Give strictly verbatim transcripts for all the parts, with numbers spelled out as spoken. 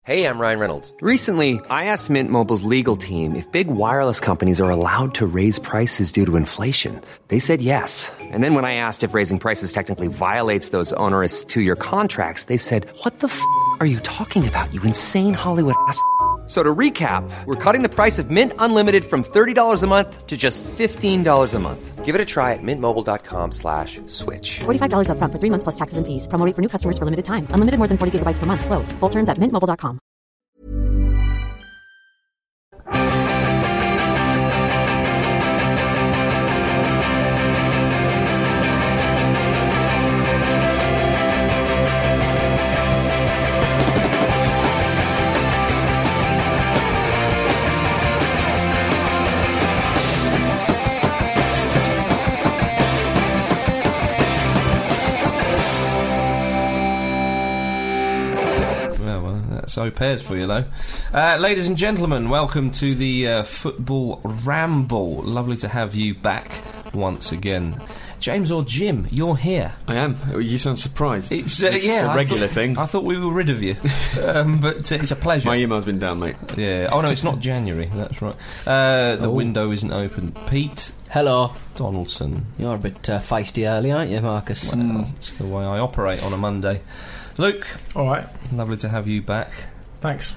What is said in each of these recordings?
Hey, I'm Ryan Reynolds. Recently, I asked Mint Mobile's legal team if big wireless companies are allowed to raise prices due to inflation. They said yes. And then when I asked if raising prices technically violates those onerous two-year contracts, they said, what the f*** are you talking about, you insane Hollywood ass f- So to recap, we're cutting the price of Mint Unlimited from thirty dollars a month to just fifteen dollars a month. Give it a try at mintmobile.com slash switch. forty-five dollars up front for three months plus taxes and fees. Promo rate for new customers for limited time. Unlimited more than forty gigabytes per month. Slows full terms at mint mobile dot com. So pairs for you, though. Uh, ladies and gentlemen, welcome to the uh, Football Ramble. Lovely to have you back once again. James or Jim, you're here. I am. You sound surprised. It's, uh, it's yeah, a regular I thought, thing. I thought we were rid of you. um, but uh, it's a pleasure. My email's been down, mate. Yeah. Oh, no, it's not January. That's right. Uh, the oh. window isn't open. Pete. Hello. Donaldson. You're a bit uh, feisty early, aren't you, Marcus? Well, mm. It's the way I operate on a Monday. Luke. All right. Lovely to have you back. Thanks.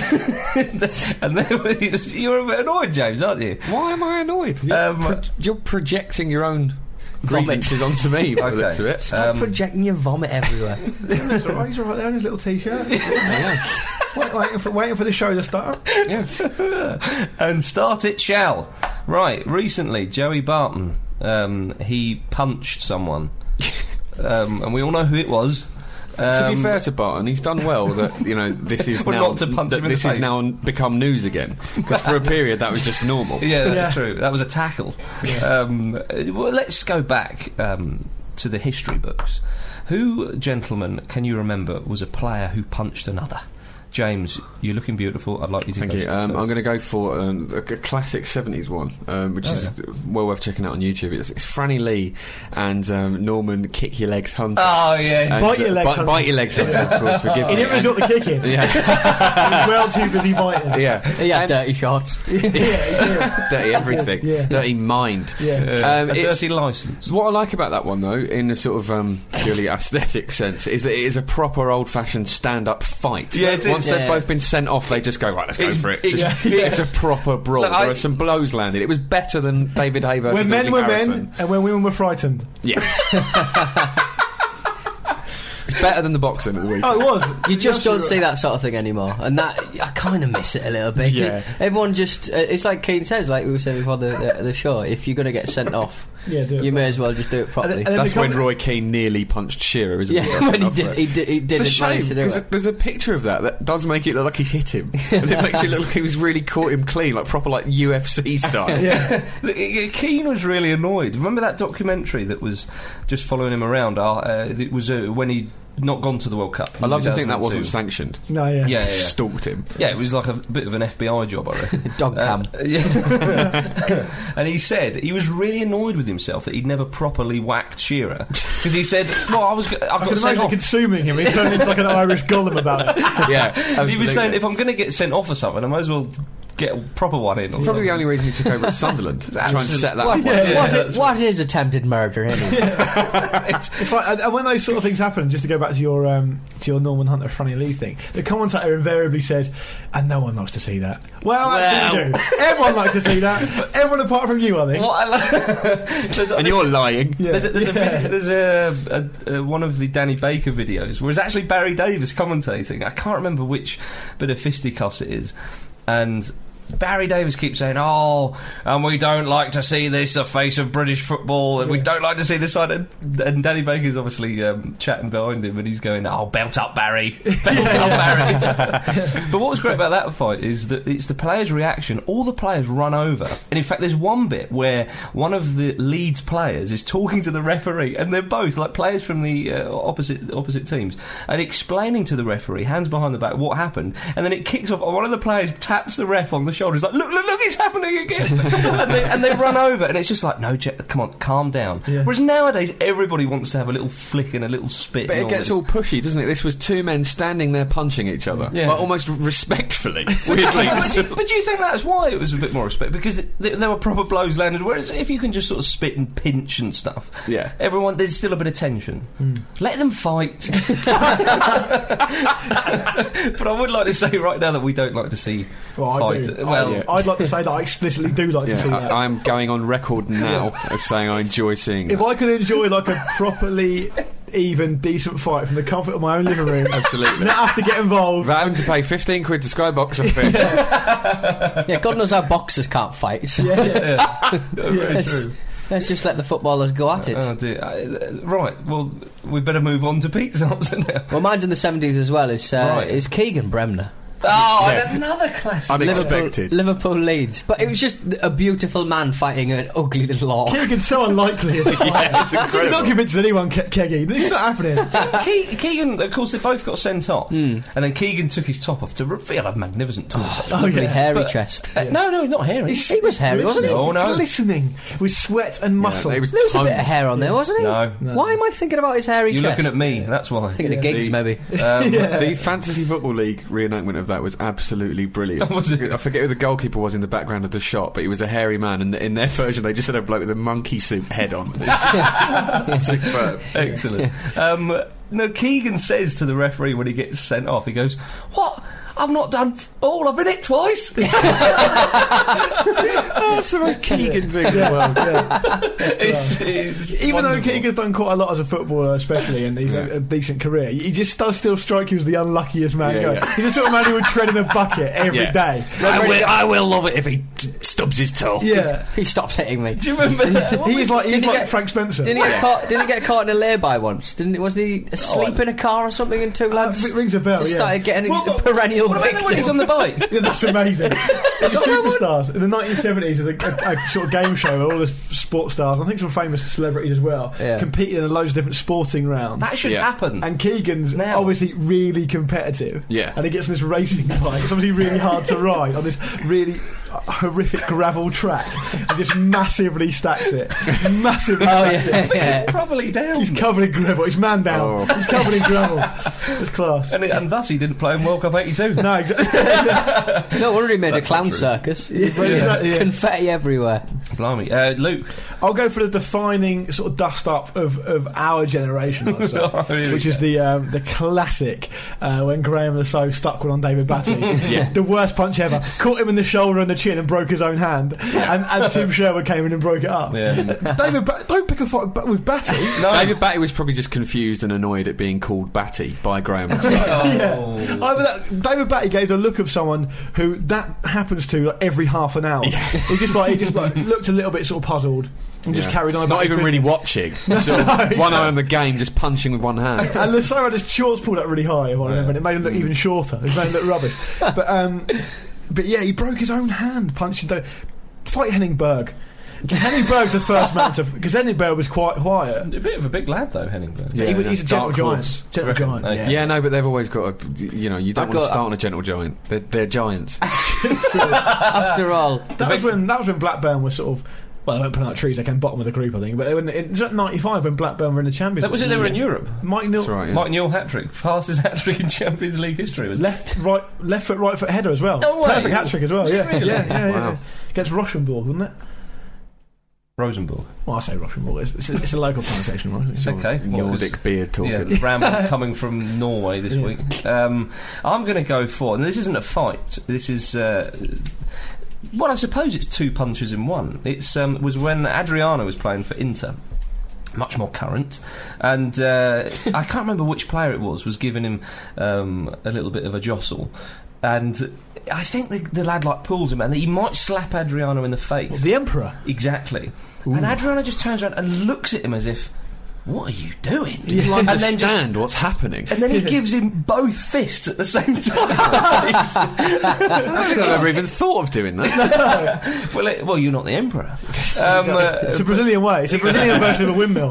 And then you're a bit annoyed, James, aren't you? Why am I annoyed? You're, um, pro- you're projecting your own grievances onto me by the okay. looks of it. Stop um, projecting your vomit everywhere. That's all right. He's all right there in his little t-shirt. Yeah. Wait, waiting, for, waiting for the show to start. Yeah. And start it shall. Right, recently, Joey Barton, um, he punched someone. um, and we all know who it was. Um, to be Um, fair to Barton, he's done well that, you know, this is Well, now not to punch that him in this the has face. now become news again. Because for a period that was just normal. Yeah, that's Yeah. true. That was a tackle. Yeah. Um, well, let's go back um, to the history books. Who, gentlemen, can you remember was a player who punched another? James, you're looking beautiful. I'd like you to Thank go you. Um, I'm going to go for um, a, a classic seventies one, um, which oh, is yeah. well worth checking out on YouTube. It's, it's Franny Lee and um, Norman Kick Your Legs Hunter. Oh, yeah. And, Bite Your Legs uh, Hunter. Bite Your Legs Hunter, of course, forgive He me. didn't resort to kicking. Yeah. He was well too busy biting. Yeah. He had And- dirty shots. yeah, yeah. Dirty everything. Yeah. Dirty mind. Yeah. Um, a it's- dirty licence. What I like about that one, though, in a sort of um, purely aesthetic sense, is that it is a proper old-fashioned stand-up fight. Yeah, it is. Once Yeah. they've both been sent off, they just go, right, let's go It's- for it. it's- Just- yeah. It's a proper brawl. Look, there I- are some blows landed. It was better than David Hay versus When men Dominic were Harrison. men and when women were frightened. Yeah. It's better than the boxing at the weekend. Oh, it was. You just don't Absolutely see that sort of thing anymore, and that I kind of miss it a little bit. Yeah. Everyone just, uh, it's like Keane says, like we were saying before the, the, the show. If you're going to get sent off, Yeah, do it you may properly. as well just do it properly. And then That's they when come- Roy Keane nearly punched Shearer, isn't yeah, it? when he did, he did, he didn't It's a shame manage to do because it. there's a picture of that that does make it look like he's hit him. And it makes it look like he was really caught him clean, like proper like U F C style. Yeah. Keane was really annoyed. Remember that documentary that was just following him around? Uh, uh, it was uh, when he not gone to the World Cup. I love to think that two thousand two. wasn't sanctioned. No, yeah. Yeah, yeah, yeah. Just stalked him. Yeah, it was like a bit of an F B I job, I reckon. Dog cam. Uh, yeah. And he said he was really annoyed with himself that he'd never properly whacked Shearer because he said, "Well, I was, g- I've I got can sent imagine off." consuming him. He turned into like an Irish golem about it. Yeah, He absolutely. was saying, "If I'm going to get sent off or something, I might as well get a proper one in." Or Probably the something. only reason he took over at Sunderland to try and set that What, up. what, Yeah, what, yeah, is, what is attempted murder anyway? It's like, and- and when those sort of things happen, just to go back to your um, to your Norman Hunter Franny Lee thing, the commentator invariably says, "And no one likes to see that." Well, actually, they do. Everyone likes to see that. Everyone apart from you, I think. What I like- There's a- And you're lying. Yeah. There's, a, there's, Yeah. a video, there's a, a, a one of the Danny Baker videos where it's actually Barry Davis commentating. I can't remember which bit of fisticuffs it is, and Barry Davis keeps saying, "Oh, and we don't like to see this, the face of British football, and we Yeah. don't like to see this side." And, and Danny Baker's obviously um, chatting behind him, and he's going, "Oh, belt up, Barry, belt up, Barry." But what was great about that fight is that it's the players' reaction. All the players run over, and in fact, there's one bit where one of the Leeds players is talking to the referee, and they're both like players from the uh, opposite opposite teams, and explaining to the referee, hands behind the back, what happened, and then it kicks off. One of the players taps the ref on the shoulder. He's like, look, look, look, it's happening again. and, they, and they run over, and it's just like, no, Jet, come on, calm down. Yeah. Whereas nowadays, everybody wants to have a little flick and a little spit. But and it all gets this. all pushy, doesn't it? This was two men standing there punching each other, Yeah. like, almost respectfully. Weirdly, but, do you, but do you think that's why it was a bit more respect? Because th- there were proper blows landed. Whereas if you can just sort of spit and pinch and stuff, Yeah. everyone there's still a bit of tension. Mm. Let them fight. But I would like to say right now that we don't like to see Well, I fight. do. Well, I, yeah. I'd like to say that I explicitly do like yeah, to see that. I, I'm going on record now as saying I enjoy seeing If that. I could enjoy like a properly even, decent fight from the comfort of my own living room, Absolutely. not have to get involved. Without having to pay fifteen quid to Skybox and fish. Yeah, God knows how boxers can't fight. So Yeah, yeah. very let's, true. let's just let the footballers go at it. Oh dear. Uh, right. Well, we better move on to Pete's answer now. Well, mine's in the seventies as well. Is uh, Right. is Keegan Bremner. Oh, Yeah. and another classic. Unexpected. Liverpool, Liverpool Leeds. But it was just a beautiful man fighting an ugly little orc. Keegan's so unlikely as a fighter. Yeah, it's You're incredible. not convinced anyone, Ke- Keggy. This is not happening. Ke- Keegan, of course, they both got sent off, Hmm. and then Keegan took his top off to reveal a magnificent torso. Oh, Ugly yeah. hairy But- chest. Uh, no, no, not hairy. He's- He was hairy, wasn't he? No, no. Glistening with sweat and muscle. Yeah, he was There was a bit of toned. hair on there, wasn't he? No. No. Why am I thinking about his hairy You're chest? looking at me. That's why. Thinking of Yeah. gigs, The- maybe. Um, The Fantasy Football League reenactment of that was absolutely brilliant. Was it? I forget who the goalkeeper was in the background of the shot, but he was a hairy man, and in their version they just had a bloke with a monkey suit head on. It's just superb. Excellent. Um, no, Keegan says to the referee when he gets sent off, he goes, "What? I've not done f- all. I've been hit twice." That's the most Keegan thing in the world. It's- it's Even though wonderful. Keegan's done quite a lot as a footballer, especially, and he's Yeah. a, a decent career, he just does still strike you as the unluckiest man Yeah, going. yeah. He's the sort of man who would tread in a bucket every Yeah. day. I will, I will love it if he t- stubs his toe. Yeah. He stopped hitting me. Do you remember? What He was- is like, he's Didn't he like get- Frank Spencer. Didn't he get caught? Didn't he get caught in a lay-by once? Didn't? Wasn't he asleep in a car or something? And two lads it rings a bell, just yeah. started getting Well, a well, perennial What about victim. when he's on the bike? Yeah, that's amazing. It's a superstars in the nineteen seventies. A, a, a sort of game show where all the sports stars, I think some famous celebrities as well, Yeah. competed in loads of different sporting rounds. That should Yeah. happen. And Keegan's Now. obviously really competitive. Yeah. And he gets in this racing bike. It's obviously really hard to ride on this really uh, horrific gravel track and just massively stacks it. Massively Oh stacks it. yeah, yeah. Probably down. He's covered in gravel. He's man down. Oh. He's covered in gravel. It's class. And, it, and thus he didn't play in World Cup eighty-two. No, exactly. No wonder he made a clown not true. circus. Yeah, Brilliant. exactly, yeah. Confetti everywhere. Blimey. Uh, Luke. I'll go for the defining sort of dust up of, of our generation, I'd say, Oh, here we which is go. the um, the classic uh, when Graham Lasso stuck one on David Batty. Yeah. The worst punch ever. Caught him in the shoulder and the chin and broke his own hand. And, and Tim Sherwood came in and broke it up. Yeah. David, ba- don't pick a fight ba- with Batty. David Batty was probably just confused and annoyed at being called Batty by Graham. Oh. Either that, David Batty gave the look of someone who that happens to like every half an hour. He just like he just like looked a little bit sort of puzzled and just Yeah. carried on. about Not his even really business. watching. Sort of one eye on the game, just punching with one hand. And Lasso had his shorts pulled up really high, if I remember, and it made him look even shorter. It made him look rubbish. But um, but yeah, he broke his own hand punching. David. Fight Henning Berg. Henning Berg's the first man to because Henning Berg was quite quiet. A bit of a big lad, though, Henningberg. Yeah, he, was- he's a gentle dark giant. horse. Gentle Reckon? giant. Okay. Yeah. Yeah, no, but they've always got a. You know, you don't I've want to got- start on a gentle giant. They're, they're giants. After all, That was when that was when Blackburn was sort of. Well, they weren't putting out trees. They came bottom of the group, I think. But they were in, it was at ninety-five when Blackburn were in the Champions. That was it, they were in Europe. Mike Neal, That's right. Yeah. Mike Newell hat-trick. Fastest hat-trick in Champions League history. Was left, right, left foot, right foot header as well. No way. Perfect hat trick as well. Was it Yeah, really? yeah, yeah, yeah, Wow. yeah. Against Rochenborg, wasn't it? Rosenborg. Well, I say Rochenborg. It's, it's, a, it's a local pronunciation, right? Sort of Okay, well, Nordic beard talking. Yeah, ramble coming from Norway this Yeah. week. Um, I'm going to go for, and this isn't a fight. This is, uh, well, I suppose it's two punches in one. It's um, was when Adriano was playing for Inter. Much more current, and uh, I can't remember which player it was was giving him um, a little bit of a jostle, and I think the, the lad like pulls him, and he might slap Adriano in the face. Well, the Emperor. Exactly. And Adriano just turns around and looks at him as if, what are you doing? Do you And then understand just- what's happening? And then he gives him both fists at the same time. I don't think I've ever even thought of doing that. well, it, well, you're not the emperor. Um, uh, It's a Brazilian way. It's a Brazilian version of a windmill.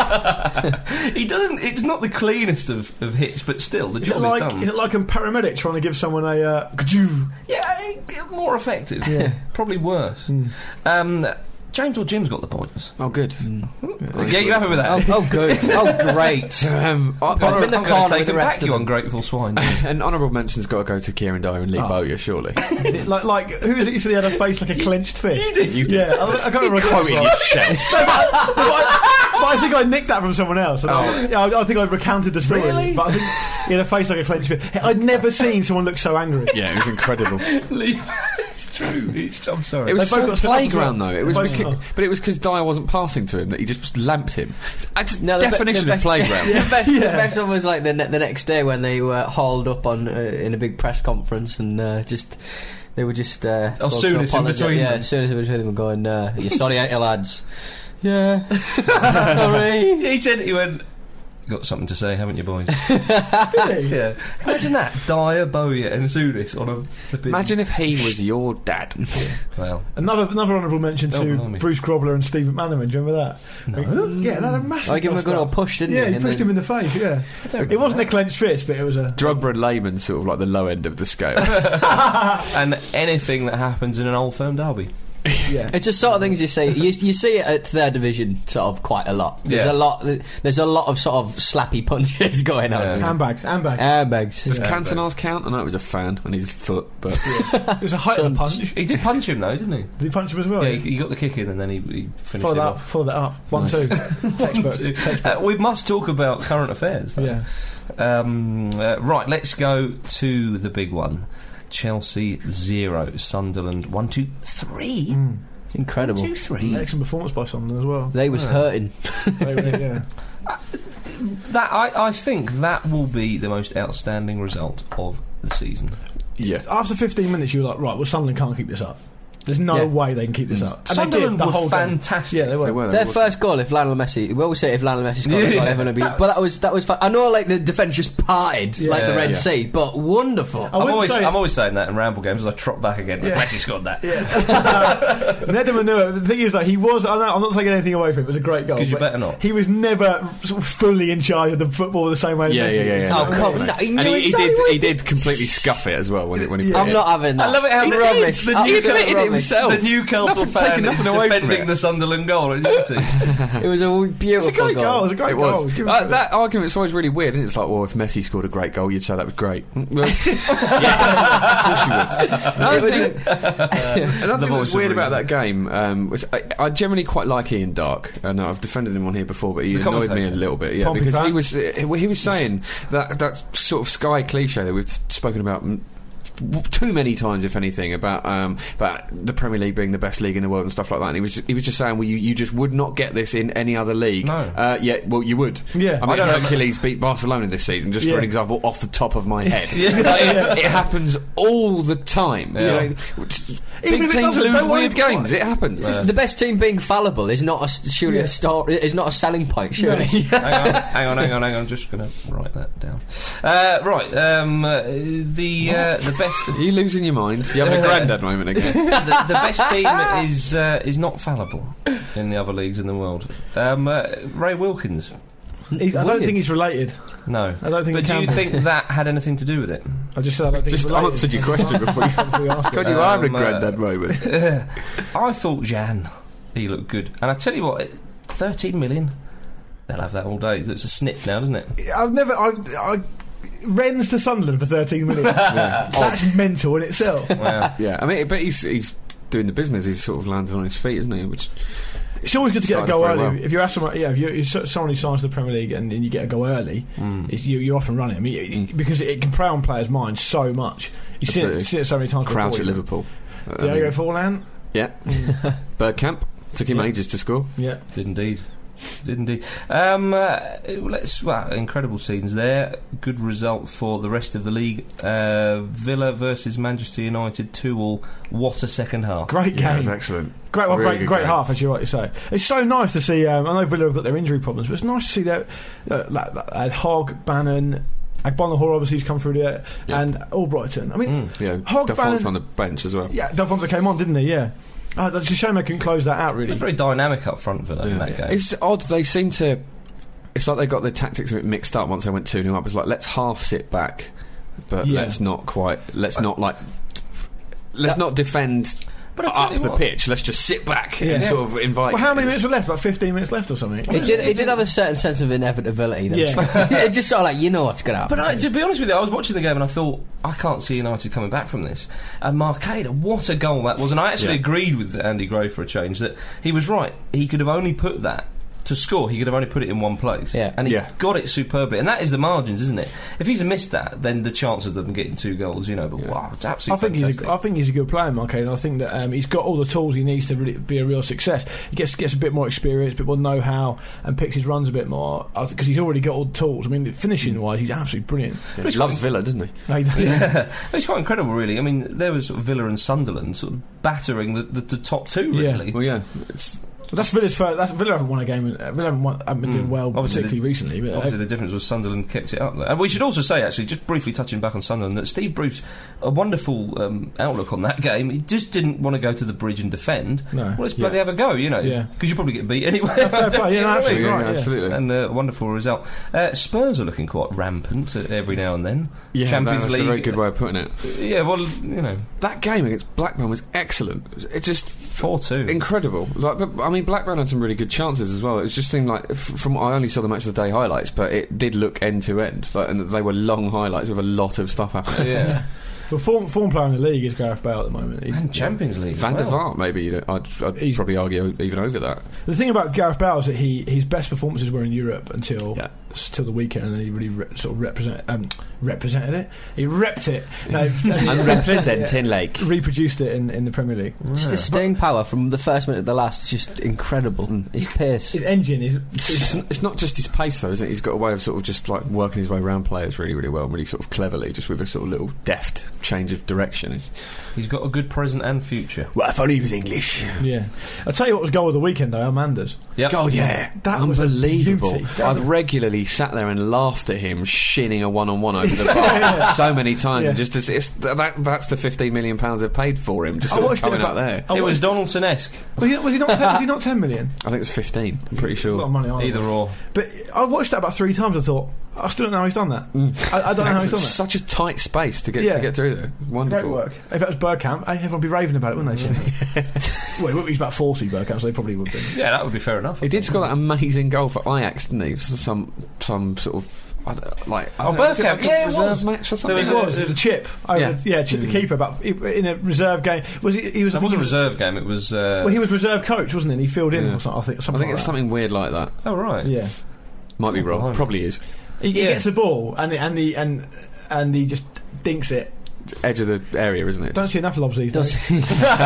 he doesn't. It's not the cleanest of, of hits, but still, the Is it job like is done. is it like a paramedic trying to give someone a uh, ka-choo? Yeah, eh, more effective. Yeah. Probably worse. Mm. Um, James or Jim's got the points. Oh, good. Yeah, you happy with that? Oh, oh, good. Oh, great. Um, I, I'm I, in the I'm going corner to take with the it rest back, of you them. ungrateful swine. an honourable mention's got to go to Kieran Dyer and Lee Oh. Bowyer, surely. like, like who is it? You said he had a face like a clenched fist. You did, you did. Yeah, I, I can't remember. what it Quoting was. yourself. No, but, but I, but I think I nicked that from someone else. And Oh. I, yeah, I, I think I recounted the story. Really? But I think he had a face like a clenched fist. I'd never seen someone look so angry. Yeah, it was incredible. It's true. It's, I'm sorry. It was They both so got sent off as playground well. though. It was, They both because, got- but it was because Dyer wasn't passing to him that he just lamped him. It's No, the be- definition the of best- playground. The best, the Yeah. best one was like the ne- the next day when they were hauled up on uh, in a big press conference and uh, just they were just uh, Oh, told to Souness in apologise. between Yeah, them. as soon as it was with them going, uh, "You're sorry, ain't you, lads?" Yeah, sorry. He said, he went, "You got something to say, haven't you, boys?" Did he? Yeah. Imagine that. Dyer, Bowyer and Souness on a flipping... Imagine if he was your dad. Well, Another another honourable mention Oh, to blimey. Bruce Grobbler and Steve McManaman. Do you remember that? No. Yeah, that had a massive. I give him a good dust old up. push, didn't Yeah, he? he And pushed then- him in the face. Yeah, it wasn't a clenched fist, but it was a. Drogba and Lehman sort of like the low end of the scale. and anything that happens in an old firm derby. Yeah. It's the sort of things you see. You, you see it at third division, sort of quite a lot. There's Yeah. a lot. There's a lot of sort of slappy punches going on. Yeah. Handbags, handbags. Airbags. Does Yeah. Cantona's count? I know it was a fan on his foot, but It was a height of the punch. He did punch him though, didn't he? Did he punch him as well? Yeah, he, he got the kick in and then he, he finished Follow it that off. up. Follow that up. One Nice. two. Textbook. Uh, we must talk about current affairs. though. Yeah. Um, uh, right, let's go to the big one. Chelsea zero, Sunderland one, two, three. Incredible. Two, three. Excellent performance by Sunderland as well. They was hurting. They were- yeah. That I, I think that will be the most outstanding result of the season. yeah. After fifteen minutes, you were like, right, well, Sunderland can't keep this up. There's no Yeah. way they can keep this up. And Sunderland they did the were whole game. fantastic. Yeah, they were. They were, Their wasn't first goal, if Lionel Messi, we always say if Lionel Messi scored, Yeah. yeah. goal, everyone would be. But that was that was fun. I know, like the defence just parted like the Yeah. Red Yeah. Sea, but wonderful. I I'm wouldn't always, say- I'm always saying that in ramble games as I trot back again. Yeah. Messi scored that. Nedum Manua, the thing is, like, he was. I know, I'm not taking anything away from him. It was a great goal. 'Cause you but better not. He was never sort of fully in charge of the football the same way. as Yeah, Messi yeah, yeah, is. yeah. Oh, You know come what I mean? on. He And knew he, he exactly did. what He did completely scuff it as well when it when he. Yeah. put I'm it not having that. I love it how he the, rubbish. the, Oh, Newcastle, he admitted it himself. the Newcastle Nothing- fan taking is nothing away from defending it. the Sunderland goal at Unity. It was a beautiful It was a great goal. It was a great It goal. was. Give him Uh, credit. that argument's always really weird, isn't it? It's like, well, if Messi scored a great goal, you'd say that was great. Well, yeah, of course you would. Another thing, another The thing voice that's of weird about reason. that game, um, which I, I generally quite like Ian Dark, and I've defended him on here before, but he The annoyed me a commentator. little bit, yeah, Pompey because he fan. was uh, he was saying that that sort of Sky cliche that we've spoken about. mm, Too many times, if anything, about um, about the Premier League being the best league in the world and stuff like that. And he was he was just saying, well, you, you just would not get this in any other league. No. Uh, yeah, well, you would. Yeah. I mean, I don't know. Hercules beat Barcelona this season, just Yeah. for an example, off the top of my head. Yeah. Like, it, it happens all the time. You Yeah. know, Even big if it teams doesn't, lose don't worry weird about games. it. It happens. The best team being fallible is not a, surely Yeah. a star. Is not a selling point. Surely. hang on, hang on, hang on, hang on. I'm just going to write that down. Uh, right, um, uh, the uh, the best. Are you losing your mind? You having a granddad moment again? the, the best team is uh, is not fallible in the other leagues in the world. Um, uh, Ray Wilkins, He's, I don't Weird. think he's related. no. I don't think But it do can you be. think that had anything to do with it? I just said I don't think Just he's related. answered your question before you. Before you asked God, it. you are having a Um, uh, granddad moment. I thought Jan, he looked good, and I tell you what, thirteen million. They'll have that all day. It's a snip now, doesn't it? I've never. I, I Rennes to Sunderland for thirteen million. That's mental in itself. Wow. Yeah, I mean, but he's he's doing the business. He's sort of landed on his feet, isn't he? Which It's always good to get a Started goal very early. well. If you're someone, yeah, if you're, you're so- someone who signs to the Premier League and, and you get a goal early, it's, you, you're off and running. I mean, it- because it, it can prey on players' minds so much. You see it, Absolutely. you see it so many times. Crouch before, at you know. Liverpool. Uh, Did I I mean, go Forlan? yeah, Bergkamp took him Yeah. ages to score. Yeah. Did indeed. Did indeed. Um, uh, let's. Well, incredible scenes there. Good result for the rest of the league. Uh, Villa versus Manchester United, two all. What a second half! Great Yeah, it was game. excellent. Great, well, Really great, good great game. half, as you rightly say. It's so nice to see. Um, I know Villa have got their injury problems, but it's nice to see that uh, like, like, uh, Hogg, Bannon, Agbonahor obviously has come through there, Yeah. and Albrighton. I mean, Yeah, Hogg, Defonce Bannon, on the bench as well. yeah, Delfonso came on, didn't he? Yeah. Uh, it's a shame they couldn't close that out. Really. They're very dynamic up front, Villa, in Yeah. that game. It's odd. They seem to. It's like they got their tactics a bit mixed up once they went two nil up. It's like let's half sit back, but Yeah. let's not quite. Let's not like let's not defend But I tell up you the what. pitch. Let's just sit back Yeah. and Yeah. sort of invite. Well, how many things. minutes were left? About fifteen minutes left or something. It did. It did have a certain sense of inevitability. Though. Yeah. It just sort of like you know what's going to happen. But I, to be honest with you, I was watching the game and I thought, I can't see United coming back from this. And Marcada, what a goal that was. And I actually Yeah. agreed with Andy Gray for a change that he was right. He could have only put that to score. He could have only put it in one place. Yeah. And he Yeah. got it superbly. And that is the margins, isn't it? If he's missed that, then the chances of them getting two goals, you know, but wow, it's I absolutely think fantastic. he's a, I think he's a good player, Marcade, and I think that um, he's got all the tools he needs to really be a real success. He gets gets a bit more experience, a bit more know-how, and picks his runs a bit more because he's already got all the tools. I mean, finishing-wise, he's absolutely brilliant. Yeah, he loves Villa, doesn't he? No, he don't- Yeah, it's quite incredible, really. I mean, there was sort of Villa and Sunderland sort of battering the, the, the top two, Yeah. really. Well, yeah. It's, But that's Villa's first. That's, Villa haven't won a game. Uh, Villa haven't, won, haven't been doing well, Obviously particularly the- recently. But Obviously, uh, the difference was Sunderland kept it up there. And we should also say, actually, just briefly touching back on Sunderland, that Steve Bruce, a wonderful um, outlook on that game. He just didn't want to go to the bridge and defend. No. Well, let's bloody Yeah. have a go, you know. Yeah. Because you probably get beat anyway. fair play, yeah, You know what I absolutely mean? right, yeah, yeah. absolutely. And a uh, wonderful result. Uh, Spurs are looking quite rampant uh, every now and then. yeah, Champions that's League. a very good way of putting it. Yeah, well, you know, That game against Blackburn was excellent. It's just four two. incredible. Like, but, I mean, Blackburn had some really good chances as well. It just seemed like, f- from I only saw the match of the day highlights, but it did look end to end, like, and they were long highlights with a lot of stuff happening. Yeah. well, form, form player in the league is Gareth Bale at the moment. He's, And Champions League. Van as der well. Vaart, maybe you'd- I'd, I'd He's- probably argue even over that. The thing about Gareth Bale is that he his best performances were in Europe until Yeah. till the weekend, and then he really re- sort of represent um, represented it. He repped it. No, And representing like reproduced it in, in the Premier League. Just his staying power from the first minute to the last is just incredible. His pace. His engine is. It's, it's not just his pace though, is it? He's got a way of sort of just like working his way around players really, really well, really sort of cleverly, just with a sort of little deft change of direction. It's, He's got a good present and future. well, if only he was English. Yeah, I'll tell you what was goal of the weekend though. Amanda's. Yep. God, yeah, That was a unbelievable. beauty. That was I've regularly sat there and laughed at him shinning a one-on-one over the bar so many times. Yeah. And just as, it's, that, that's the fifteen million pounds they've paid for him, just I sort of watched it coming about- out there. I It was watched- Donaldson-esque. Was he, was he not? ten, was he not ten million? I think it was fifteen. I'm pretty A lot of sure. money. aren't Either they? or. But I watched that about three times. I thought I still don't know how he's done that. I, I don't know how he's done It's that. such a tight space to get Yeah. to get through there. Great Wonderful. work. If that was Bergkamp, eh, everyone would be raving about it, wouldn't they? well, he would be about forty Bergkamp, so they probably would be. Yeah, that would be fair enough. He did score that amazing goal for Ajax, didn't he? Some some sort of I don't- like Oh, I don't know, was it Bergkamp, like a yeah, it reserve was. match or There something. was It was, it was a chip. Over, Yeah. yeah, chip the keeper, but in a reserve game. Was he? He was. That I think was a he reserve game. It was. Uh, Well, he was reserve coach, wasn't he? And he filled in Yeah. or something. I think I something. think like it's that. something weird like that. oh right. Yeah, Might be Oh, wrong. blimey. Probably is. he, he Yeah. gets the ball and the, and the and and he just dinks it. Edge of the area, isn't it? Don't see enough lobs these Does days.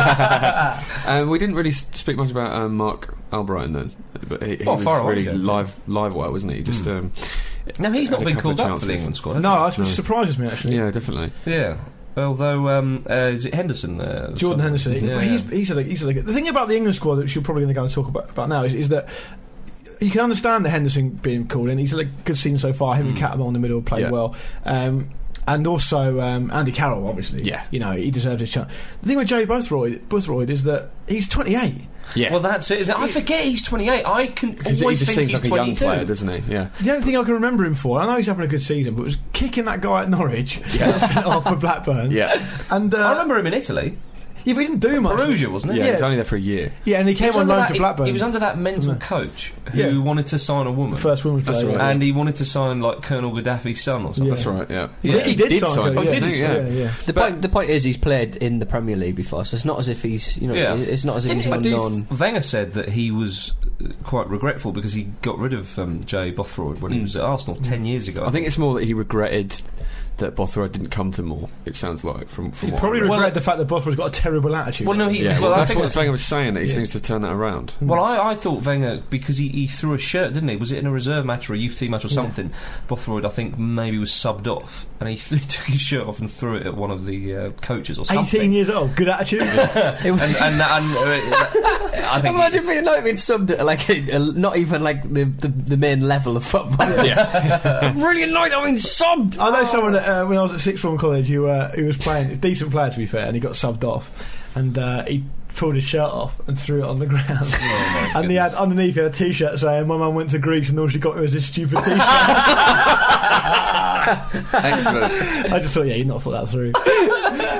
Um, we didn't really s- speak much about um, Mark Albrighton then, but he, he Oh, was far away really ago. live, live well, wasn't he? Just um, No, he's not had a been couple of called up for the chances. England squad. No, that's what No. surprises me actually. yeah, definitely. Yeah. Although, um, uh, is it Henderson? Uh, Jordan Henderson. Yeah, Well, he's, he's, a, he's a, the thing about the England squad that you're probably going to go and talk about, about now is, is that you can understand the Henderson being called in. He's had a good season so far. Him and Catamol in the middle played Yeah. well. Um, and also um, Andy Carroll, obviously. Yeah. You know, he deserves his chance. The thing with Joey Boothroyd, Boothroyd is that he's twenty-eight. Yeah. Well, that's it. Isn't it? I forget he's twenty-eight. I can Because he always just think seems he's like a young twenty-two. player, doesn't he? Yeah. The only thing I can remember him for, I know he's having a good season, but was kicking that guy at Norwich yeah. sent off for Blackburn. Yeah. And uh, I remember him in Italy. yeah, but he didn't do much. Perugia, wasn't Yeah, it? he was Yeah. only there for a year. Yeah, and he He came was on under loan that- to he- Blackburn. He was under that mental Wasn't it? coach who Yeah. wanted to sign a woman. the first women's That's player. right. And he wanted to sign, like, Colonel Gaddafi's son or something. Yeah. That's right. Yeah. He, Yeah. did, he, He did, did sign. sign Cody, him. yeah. Oh, did he? Yeah, yeah. the point? The point is, he's played in the Premier League before, so it's not as if he's, you know, Yeah. it's not as if Didn't he's he- do you- unknown. Wenger said that he was uh, quite regretful because he got rid of um, Jay Bothroyd when he Mm. was at Arsenal ten years ago. I think it's more that he regretted that Bothroyd didn't come to more. It sounds like from from He what probably I read. regretted Well, the fact that Boothroyd's got a terrible attitude. Well, no, he- Yeah, well, I that's think what that's- Wenger was saying, that he Yeah. seems to turn that around. Well, I, I thought Wenger, because he, he threw a shirt, didn't he? Was it in a reserve match or a youth team match or something? Bothroyd, I think, maybe was subbed off, and he, th- took his shirt off and threw it at one of the uh, coaches or something. eighteen years old, good attitude. and, and, and, uh, I think Imagine being not even subbed at like a, a, not even like the, the the main level of football. I'm really annoyed that I've been subbed. I know someone that, uh, when I was at sixth form college who, uh, who was playing, a decent player to be fair, and he got subbed off, and uh, he pulled his shirt off and threw it on the ground. Oh, my and he had goodness. underneath he had a T-shirt saying, "My mum went to Greece and all she got was this stupid T-shirt." Excellent. I just thought, yeah, you'd not put that through.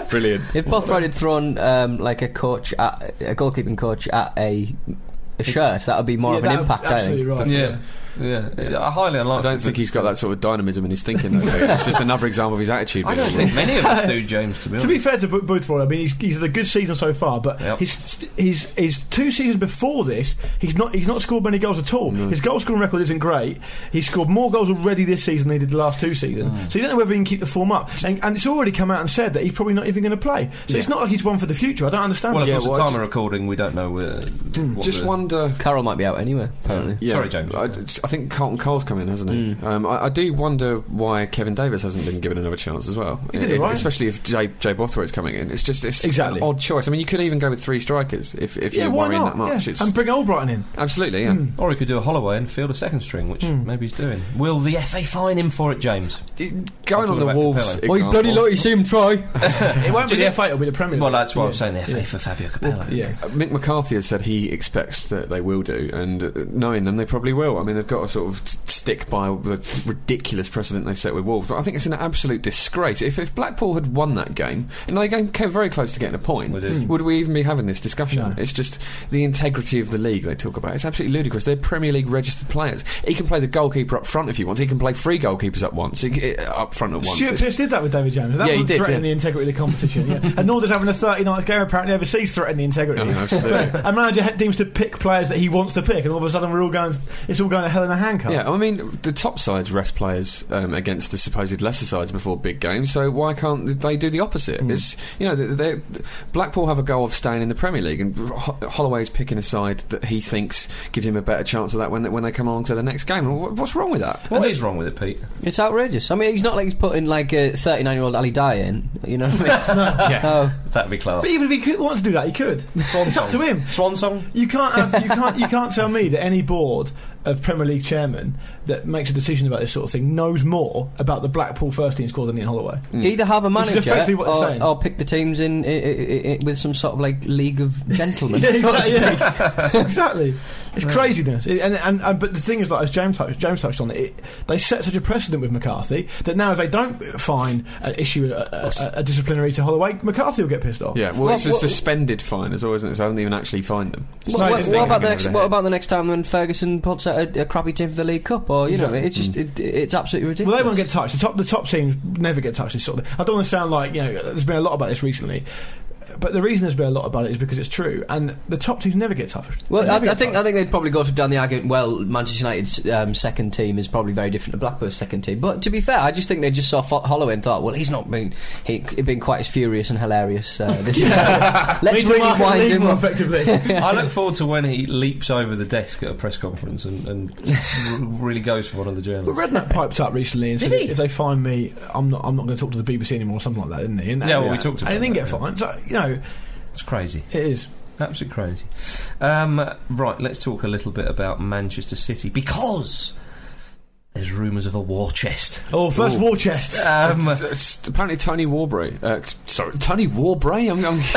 Brilliant. If Bothroyd had thrown um, like a coach, at, a goalkeeping coach at a, a shirt, that would be more Yeah, of an that- impact. I absolutely think. right. Yeah. Yeah, uh, highly I unlikely. don't think he's got that sort of dynamism in his thinking, though. It's just another example of his attitude. I being don't wrong. think many of us do, James, to be honest. To be fair to Boothroyd, I mean, he's, he's had a good season so far, but Yep. his, his his two seasons before this, he's not he's not scored many goals at all. His goal scoring record isn't great. He's scored more goals already this season than he did the last two seasons. Mm. So you don't know whether he can keep the form up. And, and it's already come out and said that he's probably not even going to play. So it's not like he's one for the future. I don't understand. Well, of that. Yeah, course, well, at I time just- of recording, we don't know where. what Just the- wonder. Carroll might be out anyway, apparently. Yeah, Sorry, James. I, I think Carlton Cole's come in, hasn't he? Um, I, I do wonder why Kevin Davis hasn't been given another chance as well. He did it If- right. Especially if Jay, Jay Bothroyd's coming in. It's just it's Exactly. an odd choice. I mean, you could even go with three strikers if, if yeah, you're why worrying not? that much. Yeah. It's And bring Albrighton in. absolutely, yeah. Or he could do a Holloway and field a second string, which maybe he's doing. Will the F A fine him for it, James? Going on talking the about Wolves, Capello. example, Oh, you bloody lot, you see him try. It won't be the F A, it'll be the Premier League. Well, that's why yeah. I'm saying the F A for Fabio Capello. Yeah. Uh, Mick McCarthy has said he expects that they will do, and uh, knowing them, they probably will. I mean, they've got to sort of t- stick by the ridiculous precedent they've set with Wolves, but I think it's an absolute disgrace. If, if Blackpool had won that game, and they came came very close to getting a point, We did. would we even be having this discussion? No. It's just the integrity of the league they talk about. It's absolutely ludicrous. They're Premier League registered players. He can play the goalkeeper up front if he wants. He can play three goalkeepers up once, he, uh, up front at once. Stuart It's- Pearce did that with David James. That Yeah, he would did, threaten yeah. the integrity of the competition. Yeah. And nor does having a thirty-ninth game apparently overseas threaten the integrity. Oh, absolutely. A manager ha- deems to pick players that he wants to pick, and all of a sudden we're all going. It's all going to hell in a handcuff. Yeah, I mean, the top sides rest players um, against the supposed lesser sides before big games, so why can't they do the opposite? Mm. It's, you know, they, they, Blackpool have a goal of staying in the Premier League, and Ho- Holloway's picking a side that he thinks gives him a better chance of that when they, when they come along to the next game. Wh- What's wrong with that? What is wrong with it, Pete? It's outrageous. I mean, he's not like he's putting like a thirty-nine-year-old Ali Dyer in. You know what I mean? Yeah, Oh. that'd be class. But even if he could, wants to do that, he could. It's up to him. Swan song? You can't have, you can't you can't tell me that any board of Premier League chairman that makes a decision about this sort of thing knows more about the Blackpool first team squad than Ian Holloway. Either have a Which is manager effectively what they're saying. or, or pick the teams in i- i- i- with some sort of like league of gentlemen. Yeah, so to exactly. speak. Yeah. Exactly. It's craziness. It, and, and, and but the thing is, like as James touched, James touched on it, it, they set such a precedent with McCarthy that now if they don't fine uh, issue a, a, a, a disciplinary to Holloway, McCarthy will get pissed off. Yeah, well, Well, it's a what- suspended fine as well, isn't it? So I haven't even actually fined them. What, No, what- it's what about the over next? the What head. about the next time when Ferguson puts out a, a crappy team for the League Cup? Or you know, Exactly. it's just it, it's absolutely ridiculous. Well, they won't get touched. The top, the top teams never get touched. This sort of thing. I don't want to sound like, you know, there's been a lot about this recently, but the reason there's been a lot about it is because it's true, and the top teams never get touched. Well, They I, never I get think I touched. think they'd probably go down the argument. Well, Manchester United's um, second team is probably very different to Blackpool's second team. But to be fair, I just think they just saw Fo- Holloway and thought, well, he's not been he been quite as furious and hilarious uh, this year. Let's Need to really market the wind league him more up. effectively. I look forward to when he leaps over the desk at a press conference and, and r- really goes for one of the But journalists. Redknapp piped up recently and said Did he? if they find me, I'm not. I'm not going to talk to the B B C anymore, or something like that, didn't he? And, Yeah, well, we talked about and he didn't that, get yeah. fined. So you know, It's crazy. it is. Absolutely crazy. Um, right, let's talk a little bit about Manchester City because there's rumours of a war chest. Oh, first Ooh. war chest. Um, It's- it's apparently Tony Warbury. Uh, t- sorry, Tony Warbury. I'm, I'm, I'm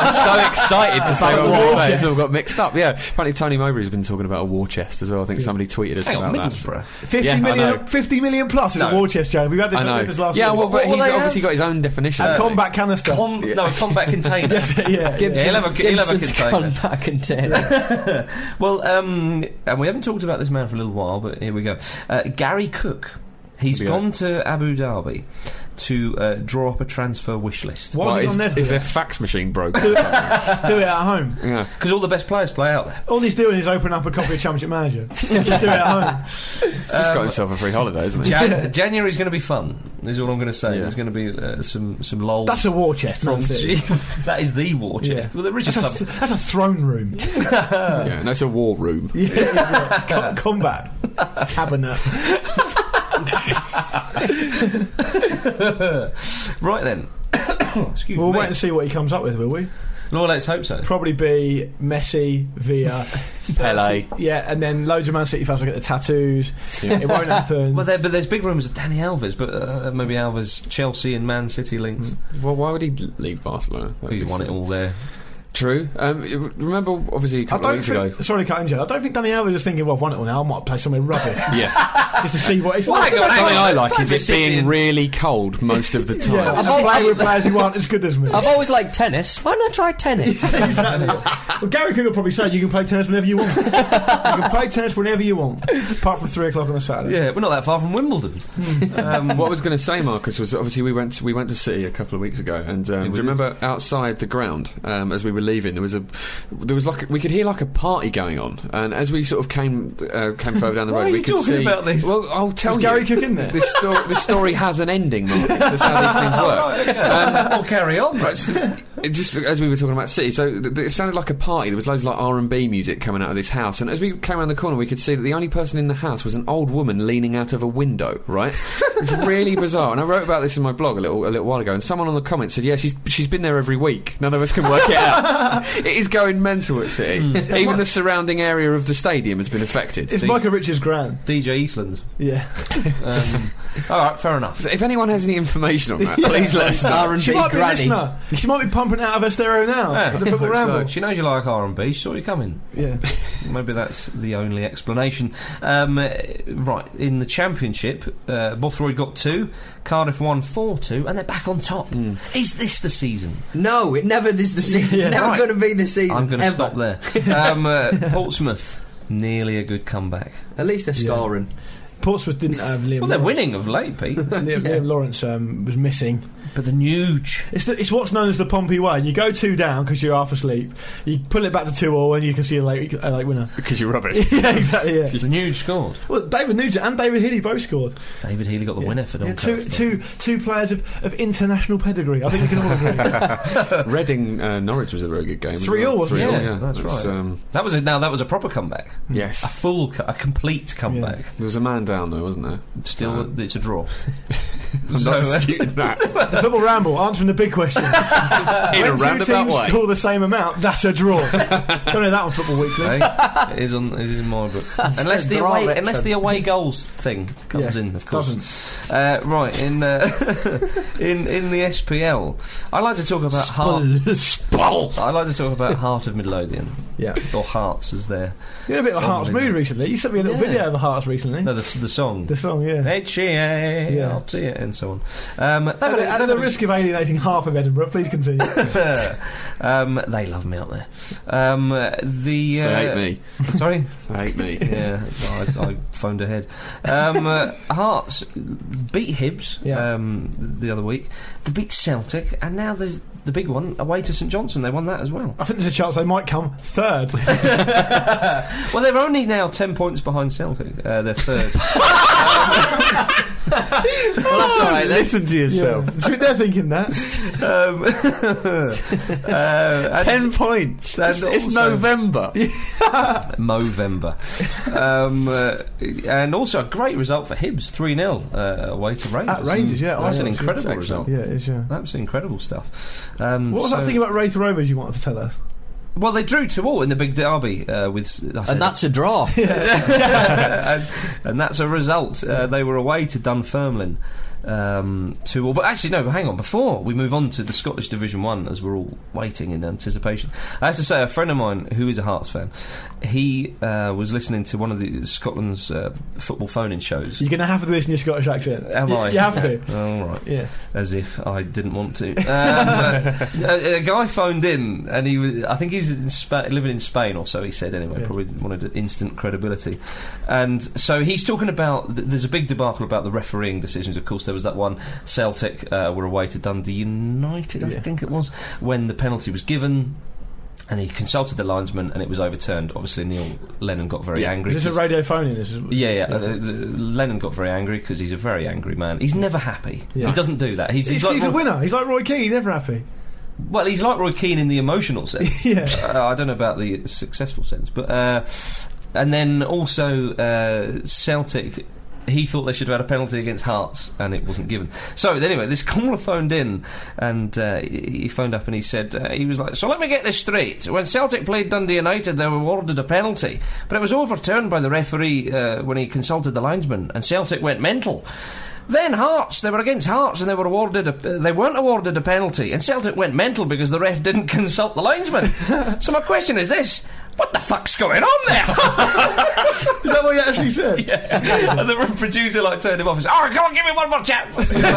so excited to say About what a I'm war going to say. It's chest. all got mixed up. Yeah, apparently Tony Mowbray's been talking about a war chest as well. I think somebody tweeted us hang on, about that. Middlesbrough. Fifty yeah, I million, know. fifty million plus is No. a war chest, Joe. We've had this, I know. this last yeah, week. well, but What will he's they obviously have? got his own definition. a hasn't he? combat canister. Com- No, a combat container. Yes, yeah. Gibson's, he'll have a- he'll have a Gibson's container. combat container. Well, um, and we haven't talked about this man for a little while, but here we go. Uh, Gary Cook. He's Yeah. gone to Abu Dhabi to uh, draw up a transfer wish list. Why Well, was he is, on there to do is their that? fax machine broken? Do it at home. yeah. Because all the best players play out there. All he's doing is open up a copy of Championship Manager. Just do it at home. He's just got himself a free holiday, isn't he? Jan- January's going to be fun, is all I'm going to say. Yeah. There's going to be uh, some, some lol. That's a war chest. from That's it. that is the war chest. Yeah. Well, the richest That's a, club. th- that's a throne room. Yeah, no, it's a war room. Yeah, yeah. Com- combat cabinet. Right then. Excuse We'll me. wait and see what he comes up with, will we? Well, let's hope so. Probably be Messi, Villa, Pele. Yeah, and then loads of Man City fans will get the tattoos. It won't happen. Well, there, but there's big rumours of Danny Alves, but uh, maybe Alves, Chelsea and Man City links. Well, why would he leave Barcelona? That'd He's be won it silly. all there. True. Um, you remember, obviously, a I couple don't of weeks think, ago. sorry, cutting you. I don't think Danny Alves is thinking, well, I've won it all now, I might play somewhere rubbish. Yeah. Just to see what it's Well, like. hang on, hang Something on. I like is Don't it be being sitting- really cold most of the time. Yeah, I've I'm always- playing with players who aren't as good as me. I've always liked tennis. Why not try tennis? Exactly. Well, Gary Cook will probably say you can play tennis whenever you want. You can play tennis whenever you want, apart from three o'clock on a Saturday. Yeah, we're not that far from Wimbledon. um, What I was going to say, Marcus, was obviously we went to, we went to City a couple of weeks ago, and um, we do you did. remember outside the ground um, as we were leaving, there was a there was like we could hear like a party going on, and as we sort of came uh, came further down the Why road, are we you could talking see. about this? Well, I'll tell Was you. Gary Cook in there? This story, this story has an ending, Marcus. That's how these things work. Right, okay. um, we'll carry on. Right, so it just as we were talking about City, so th- th- it sounded like a party. There was loads of like R and B music coming out of this house, and as we came around the corner, we could see that the only person in the house was an old woman leaning out of a window. Right, it was really bizarre. And I wrote about this in my blog a little a little while ago, and someone on the comments said, "Yeah, she's she's been there every week. None of us can work it out. It is going mental at City. Even the surrounding area of the stadium has been affected." It's Micah Richards' grand. D J Eastlands. Yeah. Um, all right, fair enough. So if anyone has any information on that, please let us know. R and She B might be a granny. listener. She might be pumping out of her stereo now. Yeah. For the football ramble. She knows you like R and B. She saw you coming. Yeah. Maybe that's the only explanation. Um, uh, right, in the Championship, uh, Bothroyd got two, Cardiff won four two, and they're back on top. Is this the season? No, it never is the season. Yeah. It's never Right. going to be the season. I'm going to ever. stop there. Um, uh, Portsmouth, nearly a good comeback. At least they're Yeah. scoring. Portsmouth didn't have Liam. Well, they're Lawrence. winning of late, Pete. Liam, Liam Lawrence um, was missing. But the nuge. It's, the, it's what's known as the Pompey way. You go two down because you're half asleep. You pull it back to two all, and you can see a late, a late winner. Because you're rubbish. Yeah, exactly. Yeah. The nuge scored. Well, David Nugent and David Healy both scored. David Healy got the winner for Yeah, Doncaster. two, two, two players of, of international pedigree. I think we can all agree. Reading uh, Norwich was a very good game. as Three well. all, wasn't Three it? all, Yeah, yeah, that's It was, right. Um, That was a, now that was a proper comeback. yes. A full, co- a complete comeback. There was a man down though, wasn't there? Still, Um, it's a draw. I'm So, not uh, disputing that. The football ramble, answering the big question. In a When two roundabout teams way. score the same amount, that's a draw. Don't know that on Football Weekly. Hey, it is on. It is in my book. Unless a the draw, away, Richard. unless the away goals thing comes Yeah, in, of course. doesn't. Uh, right in uh, in in the S P L, I like to talk about heart. I like to talk about Heart of Midlothian, Yeah. or Hearts as they're. You had a bit of a Hearts Formally mood not. recently. You sent me a little Yeah. video of the Hearts recently. No, the, the song. The song, yeah. H E A, Yeah. I'll see it, and so on. Um, At the, at the risk of alienating half of Edinburgh, please continue. um, they love me up there. Um, the uh, They hate me. Sorry. They hate me. Yeah, I, I phoned ahead. Um, uh, Hearts beat Hibs Yeah. um, the other week. They beat Celtic, and now the the big one away to St Johnstone. They won that as well. I think there's a chance they might come third. Well, they're only now ten points behind Celtic. Uh, they're third. Well, that's all right. Then. Listen to yourself. Yeah. So they're thinking that. um, uh, and- Ten points. and It's, it's also- November. Movember. um, uh, and also a great result for Hibs, three nil uh, away to Rangers. At Rangers, yeah. That's I an know. incredible Excellent. result. Yeah, it is, yeah. That's incredible stuff. Um, What was so- that thing about Wraith Rovers you wanted to tell us? Well, they drew two all in the big derby uh, with, I said- And that's a draw. and, and that's a result. Uh, they were away to Dunfermline. Um, two all. But actually, no, but hang on. Before we move on to the Scottish Division one, as we're all waiting in anticipation, I have to say, a friend of mine who is a Hearts fan, he uh, was listening to one of the Scotland's uh, football phone-in shows. You're going to have to do this in your Scottish accent. Am you, I? You have to. All right. Yeah. As if I didn't want to. Um, a, a guy phoned in, and he was, I think he's in Spa- living in Spain or so, he said anyway, Yeah. probably wanted instant credibility. And so he's talking about, th- there's a big debacle about the refereeing decisions. Of course, there was that one, Celtic uh, were away to Dundee United, I Yeah. think it was, when the penalty was given. And he consulted the linesman, and it was overturned. Obviously, Neil Lennon got very Yeah. angry. Is this a 'cause- radio phone in this? yeah, yeah. Uh, the, the, Lennon got very angry because he's a very angry man. He's never happy. Yeah. He doesn't do that. He's, He's, he's like he's a Roy, winner. He's like Roy Keane. He's never happy. well, he's like Roy Keane in the emotional sense. Yeah. uh, I don't know about the successful sense, but uh, and then also uh, Celtic. He thought they should have had a penalty against Hearts, and it wasn't given. So anyway, this caller phoned in, and uh, he he phoned up and he said uh, he was like, "So let me get this straight. When Celtic played Dundee United, they were awarded a penalty, but it was overturned by the referee uh, when he consulted the linesman, and Celtic went mental." Then Hearts, they were against Hearts and they were awarded a, they weren't awarded a penalty, and Celtic went mental because the ref didn't consult the linesman. So my question is this: what the fuck's going on there? Is that what you actually said? Yeah. And the producer like turned him off and said, "Oh, come on, give me one more chance."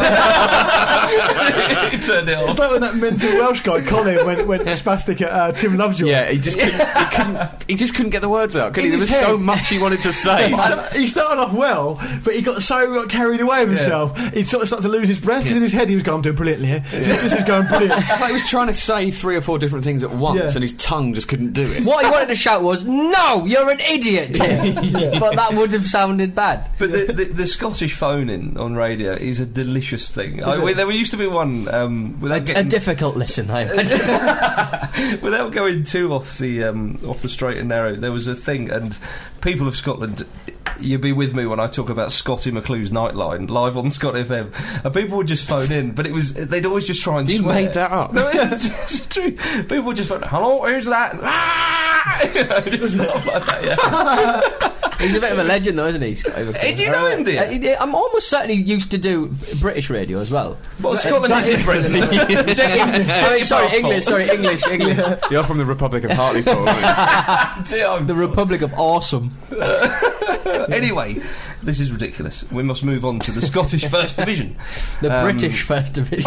He turned it off. It's like when that mental Welsh guy Colin went, went spastic at uh, Tim Lovejoy. Yeah, he just couldn't, he couldn't. He just couldn't get the words out. Could he? In There was his so head. much he wanted to say. He sta- he started off well, but he got so like, carried away with himself, he sort of started to lose his breath because in his head he was going, "I'm doing brilliantly here. This, this is going brilliant." Like he was trying to say three or four different things at once, Yeah. and his tongue just couldn't do it. What he wanted to shout was, "No, you're an idiot, Tim." But that would have sounded bad. But the, the, the Scottish phone-in on radio is a delicious thing. I, we, there used to be one um, without A, a getting, difficult listen, I imagine. without going too off the um, off the straight and narrow. There was a thing, and people of Scotland, you'll be with me when I talk about Scotty McClue's Nightline live on Scott F M. And people would just phone in, but it was they'd always just try and You swear. made that up. No, it's just true. People would just phone, "Hello, who's that?" Ah! You know, just stuff like that. Yeah. He's a bit of a legend, though, isn't he? Scotty McClure? Hey, do you know him, dear? Uh, he- I'm almost certainly used to do British radio as well. Well, Scotland is in Britain. sorry, sorry, English, sorry, English, English. You're from the Republic of Hartlepool, aren't you? The Republic of Awesome. Anyway, this is ridiculous. We must move on to the Scottish First Division. The Um, British First Division.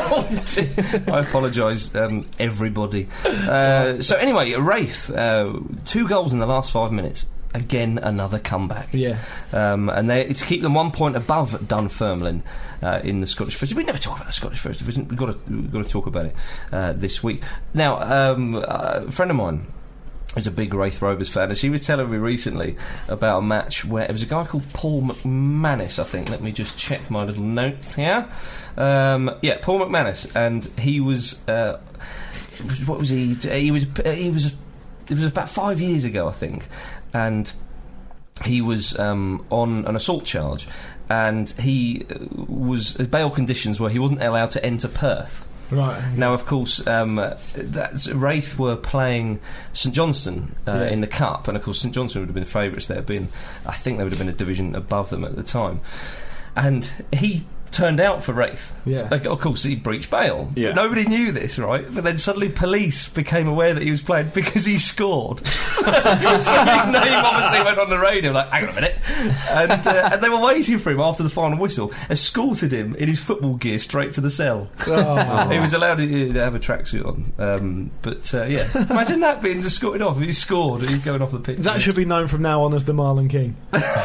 I apologise, um, everybody. Uh, so anyway, Wraith, uh, two goals in the last five minutes. Again, another comeback. Yeah. Um, and they, to keep them one point above Dunfermline uh, in the Scottish First Division. We never talk about the Scottish First Division. We've got to, we've got to talk about it uh, this week. Now, um, uh, a friend of mine is a big Wraith Rovers fan, and she was telling me recently about a match where it was a guy called Paul McManus, I think. Let me just check my little notes here. Um, yeah, Paul McManus, and he was. Uh, what was he? He was. He was. It was about five years ago, I think, and he was um, on an assault charge, and he uh, was uh, bail conditions where he wasn't allowed to enter Perth. Right. Now, of course, um, that's, Wraith were playing St Johnstone uh, Yeah. in the Cup, and of course St Johnstone would have been favourites there, been, I think they would have been a division above them at the time. And he turned out for Wraith. Yeah. Like, of course, he breached bail. Yeah. Nobody knew this, right? But then suddenly police became aware that he was playing because he scored. So his name obviously went on the radio, like, hang on a minute. And, uh, and they were waiting for him after the final whistle, escorted him in his football gear straight to the cell. Oh. He was allowed to, to have a tracksuit on. Um, but, uh, yeah. Imagine that being escorted off. He scored and he's going off the pitch. That should be known from now on as the Marlon King.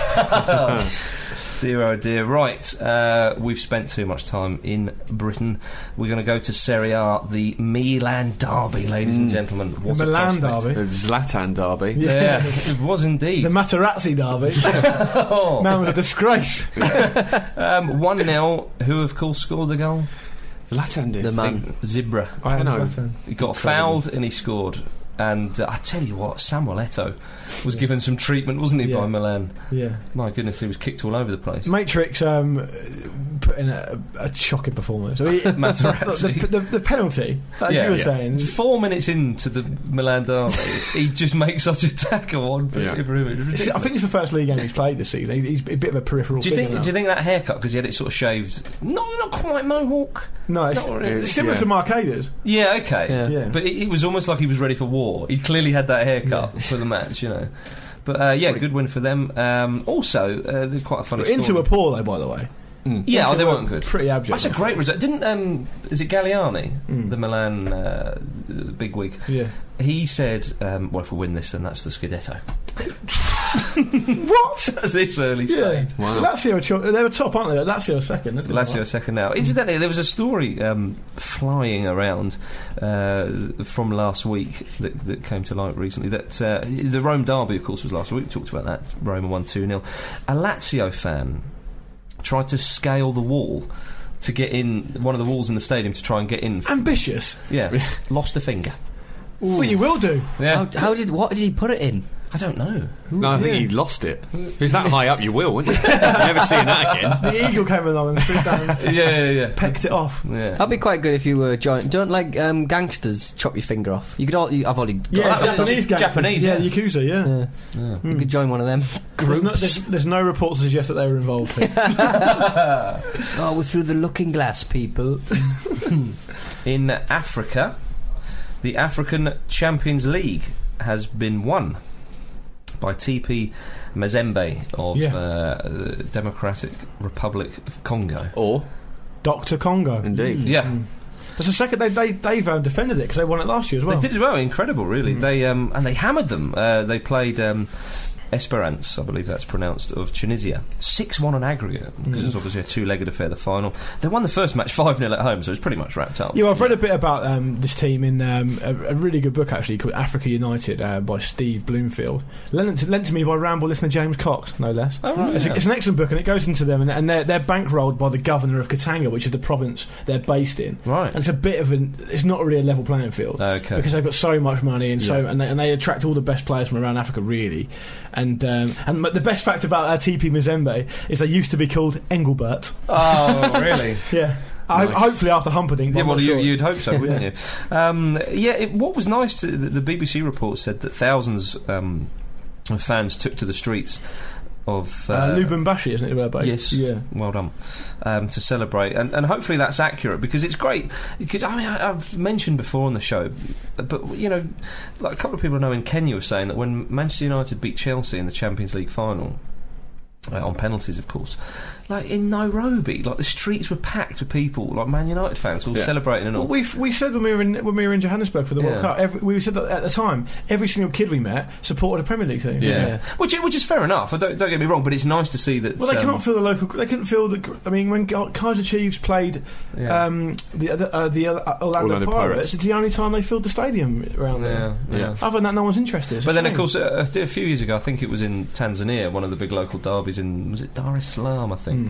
Dear oh dear. Right, uh, we've spent too much time in Britain. We're going to go to Serie A, the Milan derby, ladies and gentlemen. What The a Milan prospect. derby. The Zlatan derby. Yeah, it was indeed. The Materazzi derby. Oh. Man was a disgrace. um, one nil. Who, of course, scored the goal? Zlatan did. The man. Zibra. I know. He got fouled and he scored. And uh, I tell you what, Samuel Eto'o was given some treatment, wasn't he, Yeah. by Milan? Yeah. My goodness, he was kicked all over the place. Matrix um, put in a, a shocking performance. I mean, Materazzi. the, the, the penalty, as Yeah. you were Yeah. saying. Four minutes into the Milan derby, he just makes such a tackle on Yeah. Ibrahimovic. It's- I think it's the first league game he's played this season. He's, he's a bit of a peripheral. Do you think? figure Do you now. think that haircut, because he had it sort of shaved, not not quite mohawk? No, it's, Not really. it's similar Yeah. to Marcaders. Yeah, okay. Yeah. Yeah. But it, it was almost like he was ready for war. He clearly had that haircut for the match, you know. But uh, yeah, good win for them. Um, also, uh, they're quite a funny Into story. a poor though, by the way. Yeah, oh, Into they a weren't good. Pretty abject. That's a great result. Didn't um, is it Galliani, the Milan uh, big wig? Yeah. He said, um, "Well, if we win this, then that's the Scudetto." What? At this early Yeah. stage. Wow. Lazio, cho- they were top, aren't they? Lazio second. didn't they? Lazio second now. Incidentally, there was a story um, flying around uh, from last week that, that came to light recently. That uh, the Rome derby, of course, was last week. We talked about that. Roma won two nil. A Lazio fan tried to scale the wall to get in, one of the walls in the stadium, to try and get in. Ambitious. Yeah, lost a finger. Well, you will do. Yeah. How, how did what did he put it in? I don't know. No, I think yeah. he lost it. If it's that high up, you will, wouldn't you? Never seeing that again. The eagle came along and stood down and Yeah, yeah, yeah. pecked it off. Yeah. That'd be quite good if you were joint. Don't like um, gangsters chop your finger off. You could all. You, I've already. Yeah, that- Japanese guys. Japanese, yeah, yeah. the Yakuza, yeah. Yeah. You could join one of them There's no, groups. there's, there's no reports to suggest that they were involved. Here. Oh, we're through the looking glass, people. In Africa, the African Champions League has been won by T P Mazembe of Yeah. uh, the Democratic Republic of Congo. Or, Doctor Congo. indeed. Yeah, That's the second they, they, they've um, defended it because they won it last year as well. they did as well. Incredible, really. They um, and they hammered them. Uh, they played um, Esperance, I believe that's pronounced, of Tunisia. six one on aggregate, because it's obviously a two-legged affair, the final. They won the first match five nil at home, so it's pretty much wrapped up. Yeah, well, I've read a bit about um, this team in um, a, a really good book actually called Africa United uh, by Steve Bloomfield, lent to, lent to me by Ramble listener James Cox, no less. Oh, right, it's, yeah. a, it's an excellent book and it goes into them and, and they're, they're bankrolled by the governor of Katanga, which is the province they're based in. Right. And it's a bit of an, it's not really a level playing field. Okay. Because they've got so much money and so and they, and they attract all the best players from around Africa really. And um, and the best fact about uh, T P Mazembe is they used to be called Engelbert. Oh, really? Yeah. I, Nice. hopefully after Humperdinck. but Yeah, I'm well, not you, sure. you'd hope so, wouldn't you? Um, yeah, it, what was nice, to, the, the B B C report said that thousands um, of fans took to the streets of... Uh, Uh, Lubumbashi, isn't it? Where they're Yes. based? Yeah. Well done. Um, to celebrate. And, and hopefully that's accurate, because it's great. Because, I mean, I, I've mentioned before on the show, but, you know, like a couple of people I know in Kenya were saying that when Manchester United beat Chelsea in the Champions League final, uh, on penalties, of course, like in Nairobi, like the streets were packed with people, like Man United fans, all Yeah. celebrating and all. Well, we we said when we were in when we were in Johannesburg for the Yeah. World Cup, every, we said that at the time every single kid we met supported a Premier League team. Yeah, Yeah. which which is fair enough. I don't don't get me wrong, but it's nice to see that. Well, they um, couldn't feel the local. They couldn't feel the. I mean, when Ga- Kaiser Chiefs played Yeah. um, the the, uh, the uh, Orlando, Orlando Pirates, Pirates. it's the only time they filled the stadium around yeah, there. yeah. Other than that, no one's interested. It's But a then, of shame. course, uh, a few years ago, I think it was in Tanzania, one of the big local derbies in was it Dar es Salaam, I think.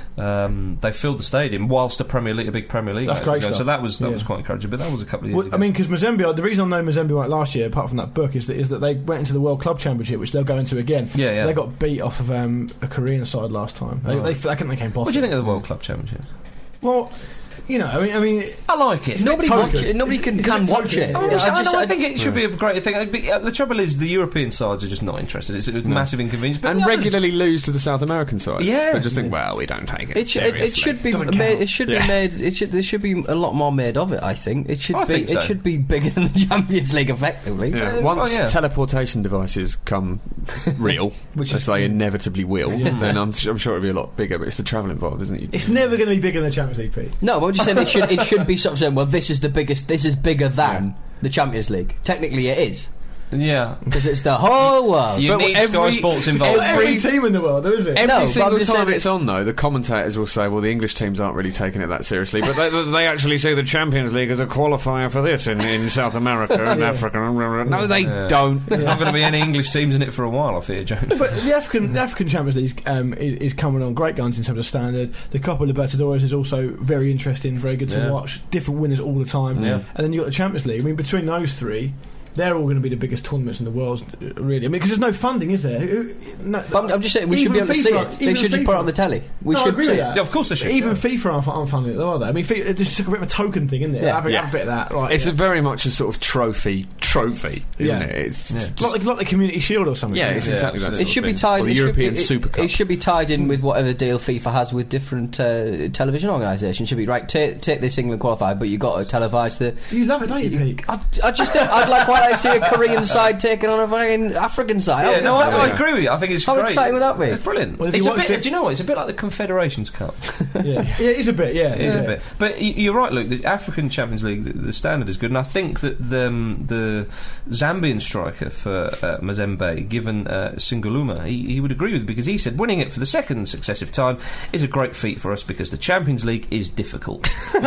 Um, they filled the stadium whilst a Premier League, a big Premier League. That's match great was going. stuff. So that was that Yeah. was quite encouraging. But that was a couple of years Well, ago. I mean, because Mazembe, the reason I know Mazembe went last year, apart from that book, is that is that they went into the World Club Championship, which they'll go into again. Yeah, yeah. They got beat off of um, a Korean side last time. They, Right. they, I think they came bottom. what do you think of the World Club Championship? Well, you know, I mean, I mean, I like it. Nobody token. watch it. Nobody can, It's a can bit watch token. it. I, Yeah, I, I just, know, I I- think it should be a great thing. Uh, but, uh, the trouble is, the European sides are just not interested. It's a massive inconvenience. But And the others- regularly lose to the South American side. Yeah. They just think, well, we don't take it. It, sh- it, it seriously. should be Doesn't made. count. It should Yeah. be made. It should. There should be a lot more made of it. I think it should I be. think so. It should be bigger than the Champions League, effectively. Yeah. Uh, Once oh, yeah. teleportation devices come real, which as they inevitably will, then I'm, I'm sure it'll be a lot bigger. But it's the travel involved, isn't it? it's never going to be bigger than the Champions League, Pete. No, but I'm just saying it should. It should be sort of saying, well, this is the biggest. This is bigger than the Champions League. Technically, it is yeah. because it's the whole world. You But need every- Sky Sports involved. Every team in the world, there is it? Every No, but I'm single just time saying it's on, though, the commentators will say, well, the English teams aren't really taking it that seriously, but they, they actually see the Champions League as a qualifier for this in, in South America and Africa. No, they Yeah. don't. There's not going to be any English teams in it for a while, I fear, Joe. But the African the African Champions League um, is, is coming on great guns in terms of standard. The Copa Libertadores is also very interesting, very good to Yeah. watch. Different winners all the time. Yeah. And then you got the Champions League. I mean, between those three, they're all going to be the biggest tournaments in the world, uh, really. I mean, because there's no funding, is there? Who- who- No, But I'm, I'm just saying we should be even able to see FIFA it. They even should just put it FIFA on the telly. We No, I should agree see with it. that. Yeah, of course they should. Even yeah. FIFA aren't, aren't funding it, though, are they? I mean, FIFA, it's just like a bit of a token thing, isn't it? Yeah. Have, a, Yeah. have a bit of that, right? It's yeah. a very much a sort of trophy, trophy, isn't Yeah. it? It's Yeah. just- It's like, like the Community Shield or something. yeah, isn't it's it? exactly Yeah, that. it sort It should of be thing. tied. Or the it European should be, Super it, Cup. it should be tied in with whatever deal FIFA has with different uh, television organisations. Should be right. Take, take this England qualifier, but you got to televise the. You love it, don't you, Pete? I, I just don't, I'd like why I see a Korean side taking on a fucking African side. Yeah, How- no, I, I Yeah. agree with you. I think it's How great. exciting would that be? It's brilliant. Well, if it's you a watched bit. it- Do you know what? It's a bit like the Confederations Cup. yeah. yeah, it is a bit, yeah. It is yeah. a bit. But y- you're right, Luke. The African Champions League, the, the standard is good, and I think that the, um, the Zambian striker for uh, Mazembe, given uh, Singuluma, he, he would agree with it because he said winning it for the second successive time is a great feat for us because the Champions League is difficult.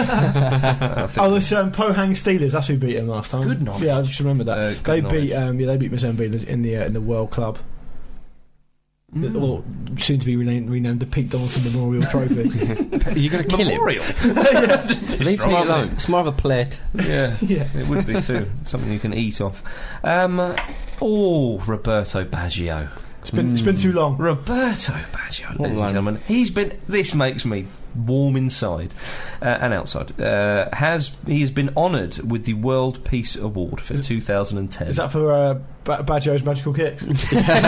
I think- Oh, it's um, Pohang Steelers. That's who beat him last time. Good knowledge. Yeah, I just remember that. Uh, good they knowledge. beat, um, yeah, they beat Mazembe in the uh, in the World Club. The- Or soon to be renamed, renamed the Pete Donaldson Memorial Trophy. Are you going to kill Memorial. him? Leave me alone. It's more of a plate. Yeah, Yeah. it would be too. Something you can eat off. Um, uh, oh, Roberto Baggio. It's been, it's been too long. Roberto Baggio, ladies and man. gentlemen. He's been. This makes me warm inside uh, and outside. Uh, has he has been honoured with the World Peace Award for two thousand ten? Is that for uh, ba- Baggio's magical kicks? The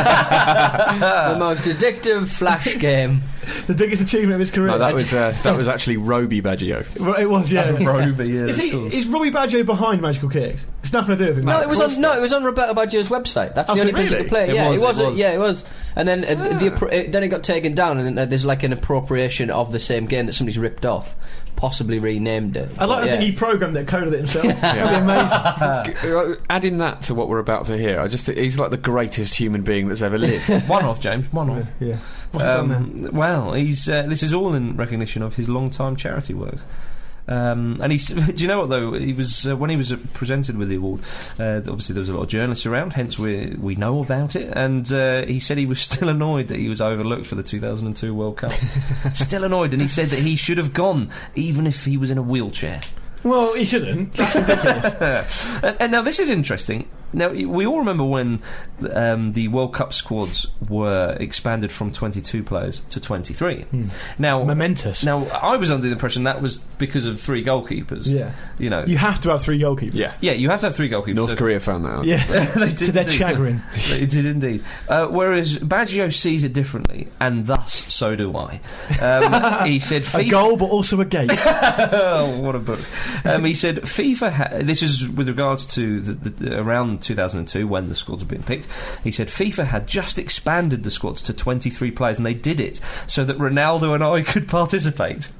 most addictive flash game. The biggest achievement of his career. No, that was uh, that was actually Roby Baggio. Well, it was, yeah. Roby, yeah, Is, of he, course. is Robbie Baggio behind magical kicks? It's nothing to do with him. No, mate. it was on. No, it was on Roberto Baggio's website. That's Oh, the so only place you really? could play it. It Yeah, was, it was. it was. Yeah, it was. And then uh, the appro- it, then it got taken down, and then, uh, there's like an appropriation of the same game that somebody's ripped off, possibly renamed it. I'd like But to think yeah. he programmed it, coded it himself. That'd be amazing. G- uh, Adding that to what we're about to hear, I just think he's like the greatest human being that's ever lived. One off, James. One off. Yeah. What's he done then? Um, well, he's. Uh, this is all in recognition of his long-time charity work. Um, and he's. Do you know what though? He was uh, when he was uh, presented with the award. Uh, obviously, there was a lot of journalists around, hence we we know about it. And uh, he said he was still annoyed that he was overlooked for the two thousand two World Cup. Still annoyed, and he said that he should have gone, even if he was in a wheelchair. Well, he shouldn't. That's ridiculous. and, and now this is interesting. Now we all remember when um, the World Cup squads were expanded from twenty-two players to twenty-three. Hmm. Now Momentous. Now I was under the impression that was because of three goalkeepers. Yeah. You know. You have to have three goalkeepers. Yeah. yeah, you have to have three goalkeepers. North So- Korea found that out. Yeah. they did to their indeed. chagrin. They did indeed. Uh, whereas Baggio sees it differently, and thus so do I. Um, he said, A FIFA goal, but also a gate. oh, what a book. Um, he said FIFA ha- this is with regards to the, the, the, around two thousand two when the squads were being picked. He said FIFA had just expanded the squads to twenty-three players, and they did it so that Ronaldo and I could participate.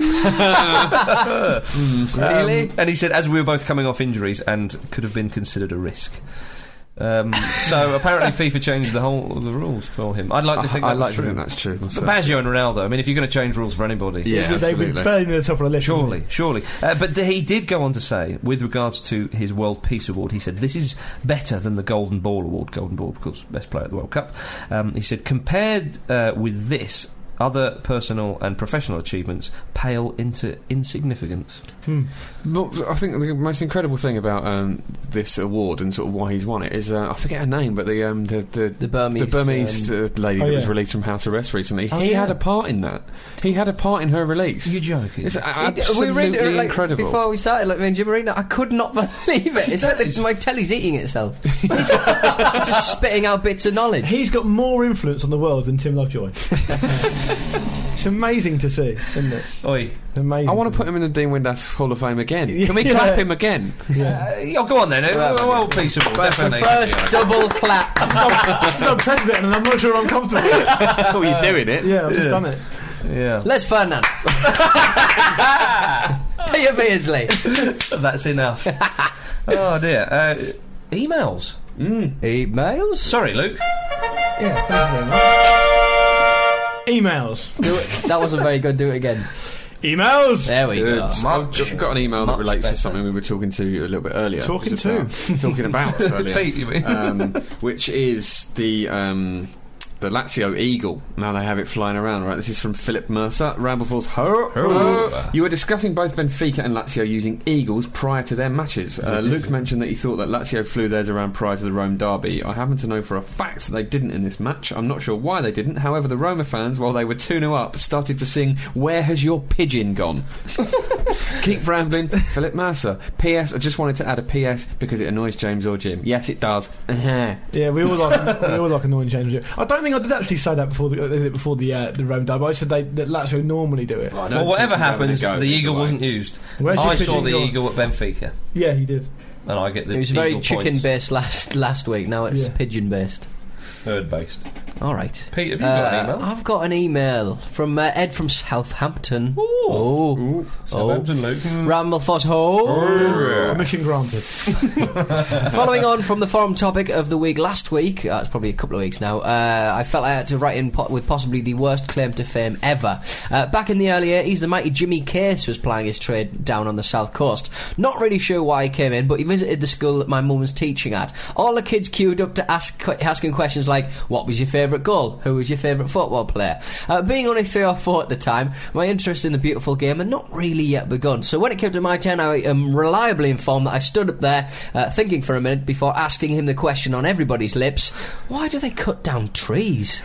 Really? Um, and he said, as we were both coming off injuries and could have been considered a risk. Um, so apparently FIFA changed the whole of the rules for him. I'd like to think I, I that like was to true. think that's true. But myself. Baggio and Ronaldo, I mean, if you're going to change rules for anybody, Yeah, They've been absolutely. fairly near the top of the list. surely, surely. Uh, but th- he did go on to say, with regards to his World Peace Award, he said, this is better than the Golden Ball Award. Golden Ball, of course, best player at the World Cup. Um, he said, compared uh, with this, other personal and professional achievements pale into insignificance. Hmm. But I think the most incredible thing about um, this award and sort of why he's won it is uh, I forget her name, but the um, the, the The Burmese, the Burmese um, uh, lady Oh, that was yeah. released from house arrest recently. Oh, he yeah. had a part in that. He had a part in her release. You're joking. It's we absolutely read it, like, incredible. Before we started, like, me and Jim Marino, I could not believe it. It's like the, my telly's eating itself. It's just spitting out bits of knowledge. He's got more influence on the world than Tim Lovejoy. It's amazing to see, isn't it? Oi. Amazing. I want to see. put him in the Dean Windass Hall of Fame again. Yeah. Can we clap him again? Yeah. Uh, oh, go on then. Uh, Well, World Peace Award. But the definitely. first double clap. It's not president, and I'm not sure I'm comfortable with it. Oh, you're doing it. Yeah, I've just done it. Yeah. Les Ferdinand. Peter Beardsley. That's enough. Oh dear. Uh, emails. Emails? Sorry, Luke. Yeah, thank you very much. Emails. Do it. That wasn't very good. Do it again. Emails. There we Good. go. I've Much- got- got an email that much relates better. to something we were talking to a little bit earlier. Talking Just to? about- talking about earlier. Pete, you mean? um, which is the um, the Lazio Eagle. Now they have it flying around, right? This is from Philip Mercer, Rambleforce. Ho, ho. You were discussing both Benfica and Lazio using Eagles prior to their matches. Uh, Luke mentioned that he thought that Lazio flew theirs around prior to the Rome derby. I happen to know for a fact that they didn't in this match. I'm not sure why they didn't. However, the Roma fans, while they were two nil up, started to sing "Where Has Your Pigeon Gone?" Keep rambling, Philip Mercer. P S. I just wanted to add a P S because it annoys James or Jim. Yes, it does. Yeah, we all like we all like annoying James. I don't think I did actually say that before the before the uh, the Rome derby. I said they, that Lazio normally do it. I don't Well, whatever think he's having a happens, go the either eagle way. wasn't used. Where's your I saw pigeon the gone? eagle at Benfica, Yeah, he did. and I get the It was very eagle chicken points. based last last week. Now it's Yeah. pigeon based. Bird based. All right. Pete, have you got an Uh, email? I've got an email from uh, Ed from Southampton. Ooh. Oh, Ooh, Southampton, Luke. Ramblefoss Ho. Permission granted. Following on from the forum topic of the week last week, uh, it's probably a couple of weeks now, uh, I felt I had to write in po- with possibly the worst claim to fame ever. Uh, back in the early eighties, the mighty Jimmy Case was plying his trade down on the south coast. Not really sure why he came in, but he visited the school that my mum was teaching at. All the kids queued up to ask asking questions like, what was your favourite favourite goal? Who was your favourite football player? Uh, being only three or four at the time, my interest in the beautiful game had not really yet begun. So when it came to my turn, I am reliably informed that I stood up there uh, thinking for a minute before asking him the question on everybody's lips: why do they cut down trees?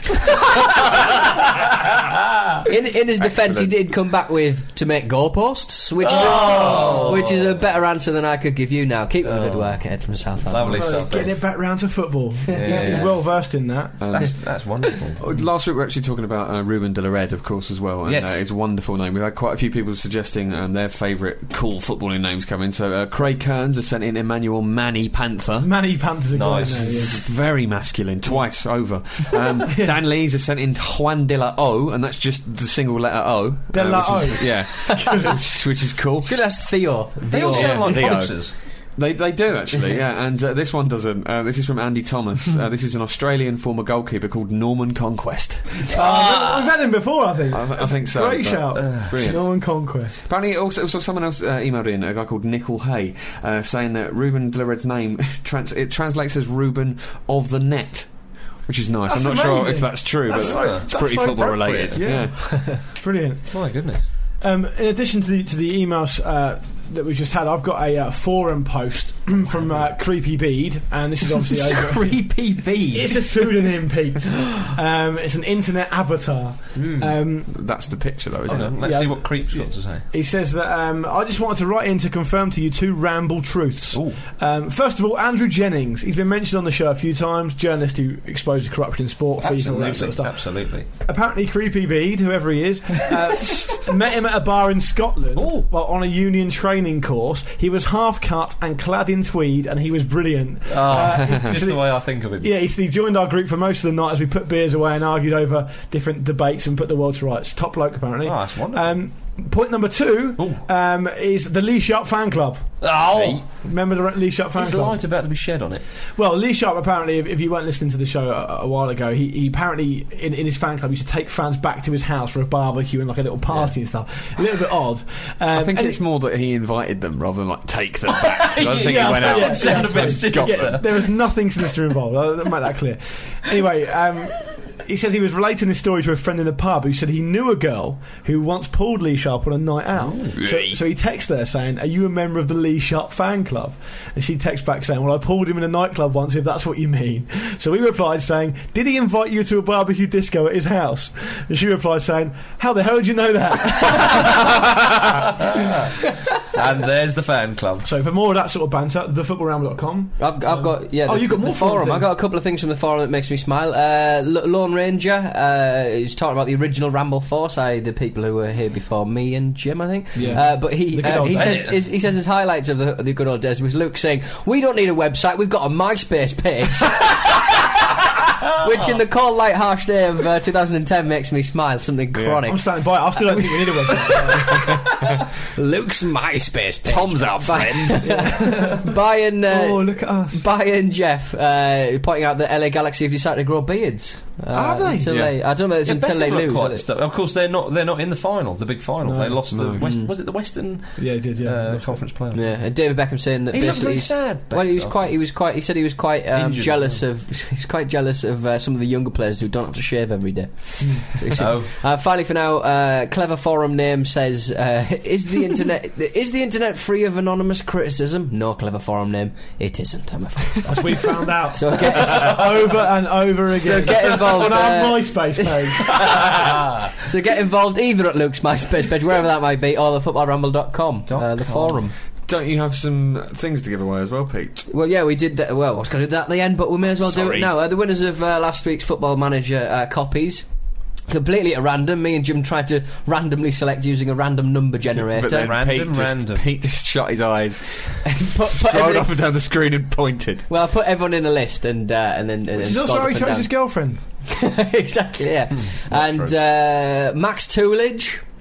in, in his defence, he did come back with to make goalposts, which, oh. is a, which is a better answer than I could give you now. Keep up the good work, Ed from Southampton. Lovely Well, stuff. getting it back round to football. Yeah. He's well versed in that. That's, that's wonderful. Last week we were actually talking about uh, Ruben de la Red, of course, as well. And, Yes. uh, it's a wonderful name. We've had quite a few people suggesting um, their favourite cool footballing names come in. So uh, Craig Kearns has sent in Emmanuel Manny Panther. Manny Panthers are Nice. good, isn't he? Very masculine, twice over. Um, Dan Lees has sent in Juan de la O, and that's just the single letter O. De la which is- O. Yeah. which, which is cool. Should ask Theo. They all Theo. sound like Theo. boxers. They they do actually, yeah. And uh, this one doesn't. Uh, this is from Andy Thomas. Uh, this is an Australian former goalkeeper called Norman Conquest. Oh, we've had him before, I think. I, I think so. Great but- shout. Brilliant. Norman Conquest. Apparently, also, also someone else uh, emailed in, a guy called Nickel Hay, uh, saying that Ruben de la Red's name trans- it translates as Ruben of the Net, which is nice. That's I'm not sure amazing. if that's true, That's but so- it's that's pretty so football appropriate, related. yeah. Brilliant. My goodness. Um, in addition to the to the emails uh, that we just had, I've got a uh, forum post from uh, Creepy Bead, and this is obviously over. Creepy bees. It's a pseudonym, Pete. Um, it's an internet avatar. Um, That's the picture, though, isn't Okay, it? let's Yeah. see what Creep's got to say. he says that um, I just wanted to write in to confirm to you two ramble truths. Ooh. Um, first of all, Andrew Jennings. He's been mentioned on the show a few times. Journalist who exposes corruption in sport, FIFA, all that sort of stuff. Absolutely. Apparently, Creepy Bead, whoever he is, uh, met him at a bar in Scotland Ooh. while on a union training course. He was half cut and clad in tweed, and he was brilliant. Oh, Uh, just so the the- way I think of him. Yeah, he, he joined our group for most of the night as we put beers away and argued over different debates and put the world to rights. Top bloke, apparently. Oh, that's wonderful. Um, point number two Ooh. um, is the Lee Sharp fan club. Oh, Remember the Lee Sharp fan is club? light about to be shed on it? Well, Lee Sharp apparently, if, if you weren't listening to the show a, a while ago, he, he apparently in, in his fan club used to take fans back to his house for a barbecue and like a little party and stuff. A little bit odd. Um, I think and it's more that he invited them rather than like take them back. I don't think Yeah, he went yeah, out. yeah, and sound a bit just sinister. got Yeah, them. there was nothing sinister involved. I'll make that clear. Anyway, um, he says he was relating this story to a friend in a pub who said he knew a girl who once pulled Lee Sharp on a night out. So, so he texted her saying, "Are you a member of the Lee Sharp fan club?" And she texts back saying, "Well, I pulled him in a nightclub once, if that's what you mean." So he replied saying, "Did he invite you to a barbecue disco at his house?" And she replied saying, "How the hell did you know that?" And there's the fan club. So for more of that sort of banter, the football ramble dot com. I've, I've got yeah. Oh, the, you've got more the forum. things. I got a couple of things from the forum that makes me smile. Uh, L- Lone Ranger uh, is talking about the original Ramble Force, I the people who were here before me and Jim, I think. Yeah. Uh, but he The good uh, old he days. says his, he says his highlights of the, the good old days was Luke saying, "We don't need a website. We've got a MySpace page." Which in the cold, light, harsh day of uh, two thousand ten makes me smile. Something chronic. I'm standing by it. I still don't think we need a website. Luke's MySpace page. Tom's our friend. Brian, uh, Oh, look at us. Brian Jeff uh, pointing out that L A Galaxy have decided to grow beards. Uh, Have they? Until Yeah. they, I don't know. It's Yeah, until they Beckham look lose. quite are they? stuck. Of course, they're not. They're not in the final, the big final. No. They lost No. the West. Was it the Western Yeah, he did, yeah. uh, Lost it. Conference playoff? Yeah, and David Beckham saying that He looked basically very he's- sad, Well, he was Beckham, quite. He was quite. He said he was quite um, Injured as jealous of. He's quite jealous of uh, some of the younger players who don't have to shave every day. So he said- Oh. uh, finally, for now, uh, clever forum name says: uh, Is the internet is the internet free of anonymous criticism? No, clever forum name, it isn't. I'm afraid. As we found out. So get over and over again. So get involved, on our uh, MySpace page. so get involved either at Luke's MySpace page, wherever that might be, or the football ramble dot com, uh, the com. forum. Don't you have some things to give away as well, Pete? Well, yeah, we did that. Well, I was going to do that at the end, but we may as well do Sorry. it now. Uh, the winners of uh, last week's Football Manager uh, copies. Completely at random. Me and Jim tried to randomly select using a random number generator. But then Random, Pete, just, random. Pete just shut his eyes, put, put scrolled everything- up and down the screen and pointed. well, I put everyone in a list and uh, and then and She's then also scrolled how he up chose and his down. girlfriend. Exactly, yeah. Hmm, and uh, Max Toolage.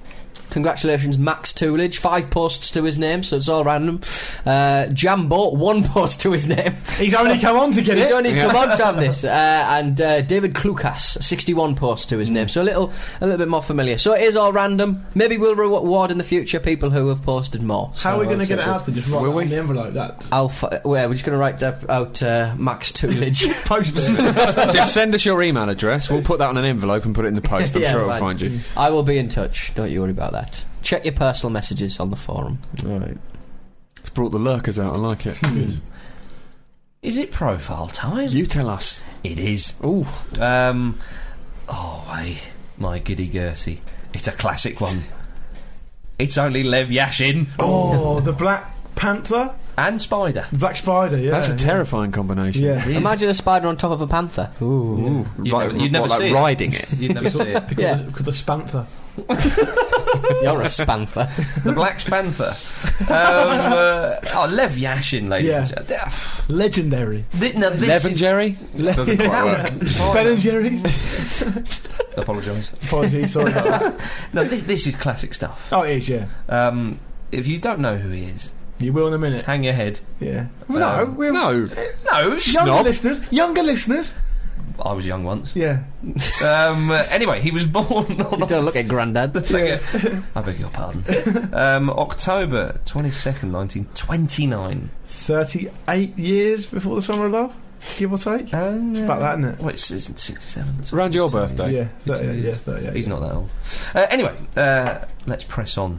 Congratulations, Max Toolage. Five posts to his name, so it's all random. Uh, Jambo, one post to his name. He's only come on to get He's it. only come on to have this. Uh, and uh, David Klukas, sixty-one posts to his name, so a little, a little bit more familiar. So it is all random. Maybe we'll reward in the future people who have posted more. How so are we going to it's get it all out good. to just write Will it we? on the envelope? That I'll f- well, we're just going to write up, out uh, Max Toolage. post it. Just send us your email address. We'll put that on an envelope and put it in the post. I'm Yeah, sure it'll fine. find you. I will be in touch. Don't you worry about that. Check your personal messages on the forum. All right. It's brought the lurkers out. I like it. Is it profile time? You tell us. It is. Ooh. Um, oh, hey, my giddy Gertie. It's a classic one. It's only Lev Yashin Oh, the Black Panther, and Spider. Black Spider. Yeah, That's a yeah. terrifying combination. Yeah. Imagine a spider on top of a panther. Ooh. Ooh. You'd Like- never, you'd never what, see like it. riding it. You'd never see it. Because Yeah. of, because of Spanther. You're a spanther. The Black Spanther. Um, uh, oh, Lev Yashin, ladies Yeah. and gentlemen. Legendary. Th- now this Lev and is- Jerry? Doesn't quite work. Ben and Jerry's. Apologise. Apologies, sorry about that. No, this, this is classic stuff. Oh, it is, yeah. Um, if you don't know who he is, You will in a minute. hang your head. Yeah. Well, no, we're No. No, younger Snob. listeners. Younger listeners. I was young once. Yeah. Um, uh, anyway, he was born on You don't look at Grandad. I beg your pardon. Um, October twenty-second, nineteen twenty-nine. Thirty-eight years before the Summer of Love, give or take. Um, It's about that, isn't it? Well, it's, it's sixty-seven. Around your birthday. Yeah, thirty-eight. Yeah, thirty-eight. He's not that old. Uh, anyway, uh, let's press on.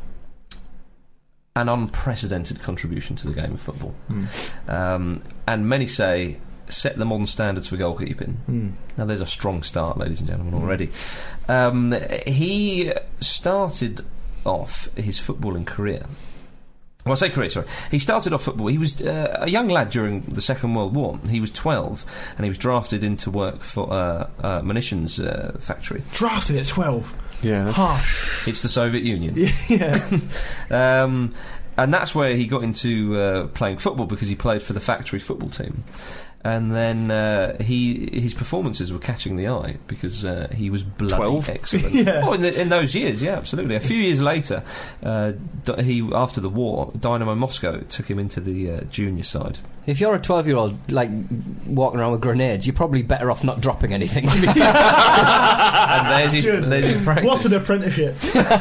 An unprecedented contribution to the game of football. Mm. Um, and many say set the modern standards for goalkeeping. Mm. Now, there's a strong start, ladies and gentlemen, already. Um, he started off his footballing career. Well, I say career, sorry. He started off football. He was uh, a young lad during the Second World War. He was twelve, and he was drafted into work for uh, uh, munitions uh, factory. Drafted at twelve. Yeah. That's Harsh. It's the Soviet Union. Yeah. Um, and that's where he got into uh, playing football, because he played for the factory football team. And then uh, he his performances were catching the eye, because uh, he was bloody twelve? excellent. Yeah. Oh, in, the, in those years, yeah, absolutely. A few years later, uh, d- he after the war, Dynamo Moscow took him into the uh, junior side. If you're a twelve-year-old, like, walking around with grenades, you're probably better off not dropping anything. To be fair. And there's his, Good. there's his practice. What an apprenticeship.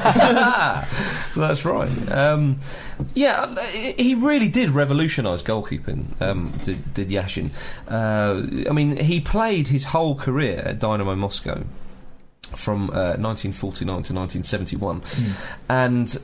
That's right. Um, yeah, he really did revolutionise goalkeeping, um, did, did Yashin. Uh, I mean, he played his whole career at Dynamo Moscow from uh, nineteen forty-nine to nineteen seventy-one. Mm. And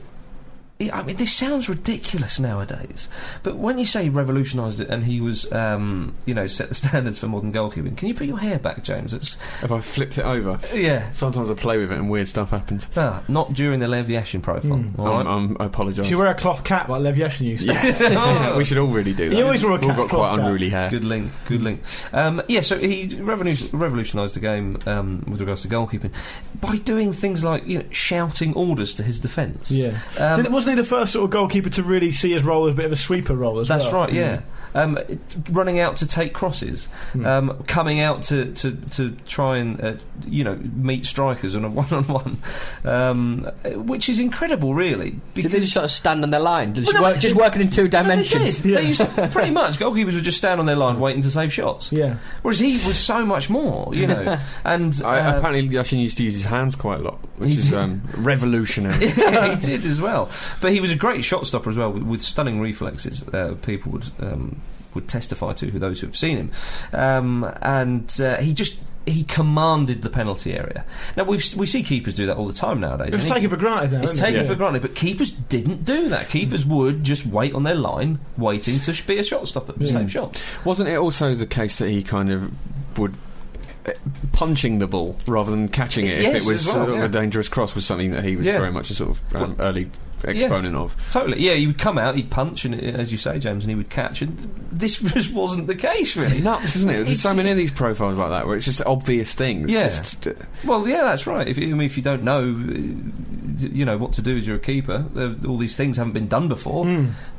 I mean, this sounds ridiculous nowadays, but when you say he revolutionised it and he was, um, you know, set the standards for modern goalkeeping, can you put your hair back, James? It's, Have I flipped it over? yeah. Sometimes I play with it and weird stuff happens. Ah, not during the Lev Yashin profile. Mm. all right? Um, um, I apologise. Should you wear a cloth cap like Lev Yashin used to? Yeah, we should all really do that. He always wore a We've all cap, got quite cloth cap. unruly hair. Good link, good link. Um, yeah, so he revolu- revolutionised the game um, with regards to goalkeeping by doing things like, you know, shouting orders to his defence. Yeah. Um, Didn't- wasn't he the first sort of goalkeeper to really see his role as a bit of a sweeper role as That's well? right, yeah. Um, it- running out to take crosses, Mm. um, coming out to, to, to try and, uh, you know, meet strikers on a one-on-one, um, which is incredible, really. Did they just sort of stand on their line? Just, Well, no, work, just working in two Well, they dimensions? did. Yeah. They used to, pretty much, goalkeepers would just stand on their line waiting to save shots. Yeah. Whereas he was so much more, you know. And I, uh, apparently, Yashin used to use his hands quite a lot, which He is did. um, revolutionary. he did as well. But he was a great shot stopper as well, with, with stunning reflexes. Uh, people would um, would testify to, who those who have seen him. Um, and uh, he just he commanded the penalty area. Now we we see keepers do that all the time nowadays. It's and he- taken for granted now, It's isn't it? taken Yeah. for granted, but keepers didn't do that. Keepers would just wait on their line, waiting to sh- be a shot stopper, Yeah. same shot. Wasn't it also the case that he kind of would uh, punching the ball rather than catching it Yes, if it was as well, sort of yeah. a dangerous cross was something that he was Yeah. very much a sort of um, early exponent of. Totally, yeah. He would come out, he'd punch, and uh, as you say, James, and he would catch. And this just wasn't the case, really. Nuts, isn't it? There's It's- so many of these profiles like that where it's just obvious things. Yeah. Just, uh, Well, yeah, that's right. If, I mean, if you don't know, uh, you know what to do as you're a keeper, uh, all these things haven't been done before. Mm.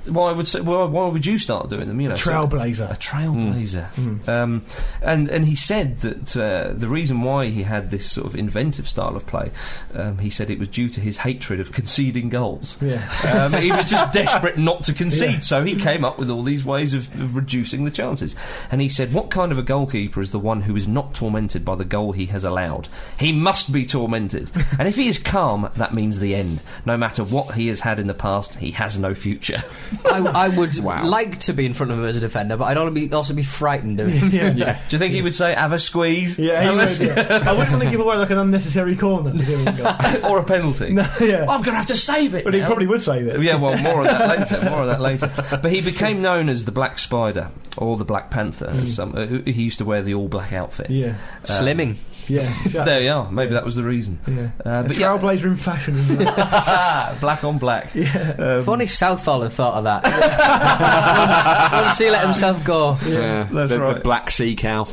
Well, I would say, well, why would you start doing them? You know, Trailblazer. a trailblazer. Mm. Um, and and he said that uh, the reason why he had this sort of inventive style of play, um, he said it was due to his hatred of conceding goals. Yeah. Um, he was just desperate not to concede, Yeah. so he came up with all these ways of, of reducing the chances. And he said, what kind of a goalkeeper is the one who is not tormented by the goal he has allowed? He must be tormented. And if he is calm, that means the end. No matter what he has had in the past, he has no future. I, I would Wow. like to be in front of him as a defender, but I'd also be, also be frightened of him. Yeah. Yeah. Do you think he would say, have a squeeze? Yeah, he Have a would, s- yeah. I wouldn't want to give away like an unnecessary corner to give him a goal. or a penalty? No, yeah. I'm going to have to save it But he now. probably would save it. Yeah, well, more of that later. More of that later. But he became known as the Black Spider or the Black Panther. As some, uh, he used to wear the all-black outfit. Yeah. Slimming. Yeah. exactly. There you are. Maybe that was the reason. Yeah. Uh, A but yeah, trailblazer in fashion. Isn't it? black on black. Yeah. Um, Funny Southall had thought of that. Once he let himself go. Yeah, That's the, right. the black sea cow.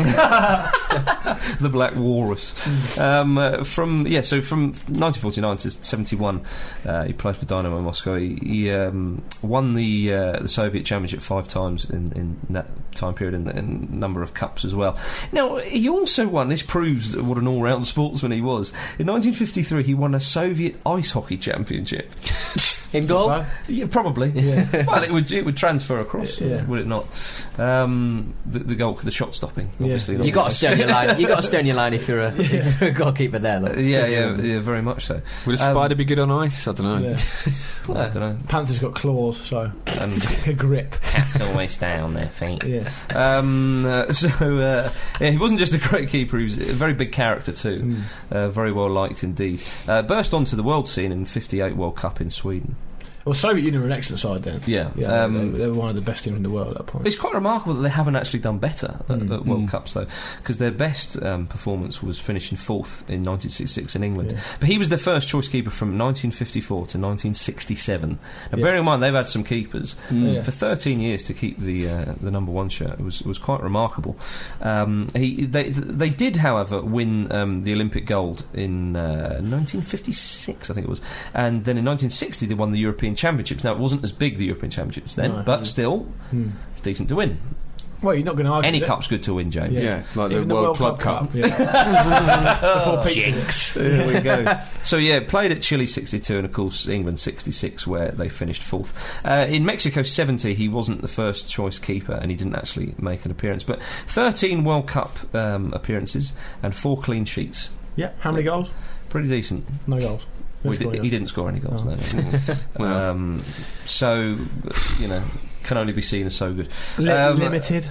the Black Walrus. um, uh, from yeah, so from nineteen forty-nine to seventy-one, uh, he played for Dynamo Moscow. He, he um, won the uh, the Soviet Championship five times in, in that time period, and a number of cups as well. Now he also won. This proves what an all-round sportsman he was. In nineteen fifty-three, he won a Soviet ice hockey championship. In goal? Yeah, probably. Yeah. Well, it would it would transfer across, Yeah. would it not? Um, the, the goal, the shot stopping, Yeah. obviously. You got to stay on your line. You got to stay on your line if you're a, if you're a goalkeeper there. Uh, Though. yeah, yeah, yeah, very much so. Would a Um, spider be good on ice? I don't know. Yeah. I don't know. Panther's got claws, so And a grip. cats always stay on their feet. Yeah. Um, uh, so uh, yeah, he wasn't just a great keeper; he was a very big character too. Mm. Uh, very well liked indeed. Uh, burst onto the world scene in fifty-eight World Cup in Sweden. Well, Soviet Union were an excellent side then. Yeah, Yeah, um, they, they were one of the best teams in the world at that point. It's quite remarkable that they haven't actually done better at, Mm. at World Mm. Cups, though, because their best um, performance was finishing fourth in nineteen sixty-six in England. Yeah. But he was their first choice keeper from nineteen fifty-four to nineteen sixty-seven. And Yeah. bearing in mind they've had some keepers Mm. Yeah. for thirteen years to keep the uh, the number one shirt. It was it was quite remarkable. Um, he they they did, however, win um, the Olympic gold in uh, nineteen fifty-six, I think it was, and then in nineteen sixty they won the European Championships. Now it wasn't as big, the European Championships then, No. but still Hmm. it's decent to win. Well, you're not going to argue. Any that. cup's good to win, James. Yeah, like the Even World, Club, Cup. Yeah. Before pizza. There we go. So yeah, played at Chile sixty-two and of course England sixty-six, where they finished fourth. Uh, in Mexico seventy, he wasn't the first choice keeper and he didn't actually make an appearance, but thirteen World Cup um, appearances and four clean sheets. Yeah. How many goals? Pretty decent. No goals. We Let's di- go, he yeah. didn't score any goals. Oh. No. Wow. um, so you know, can only be seen as so good. Li- Um, limited.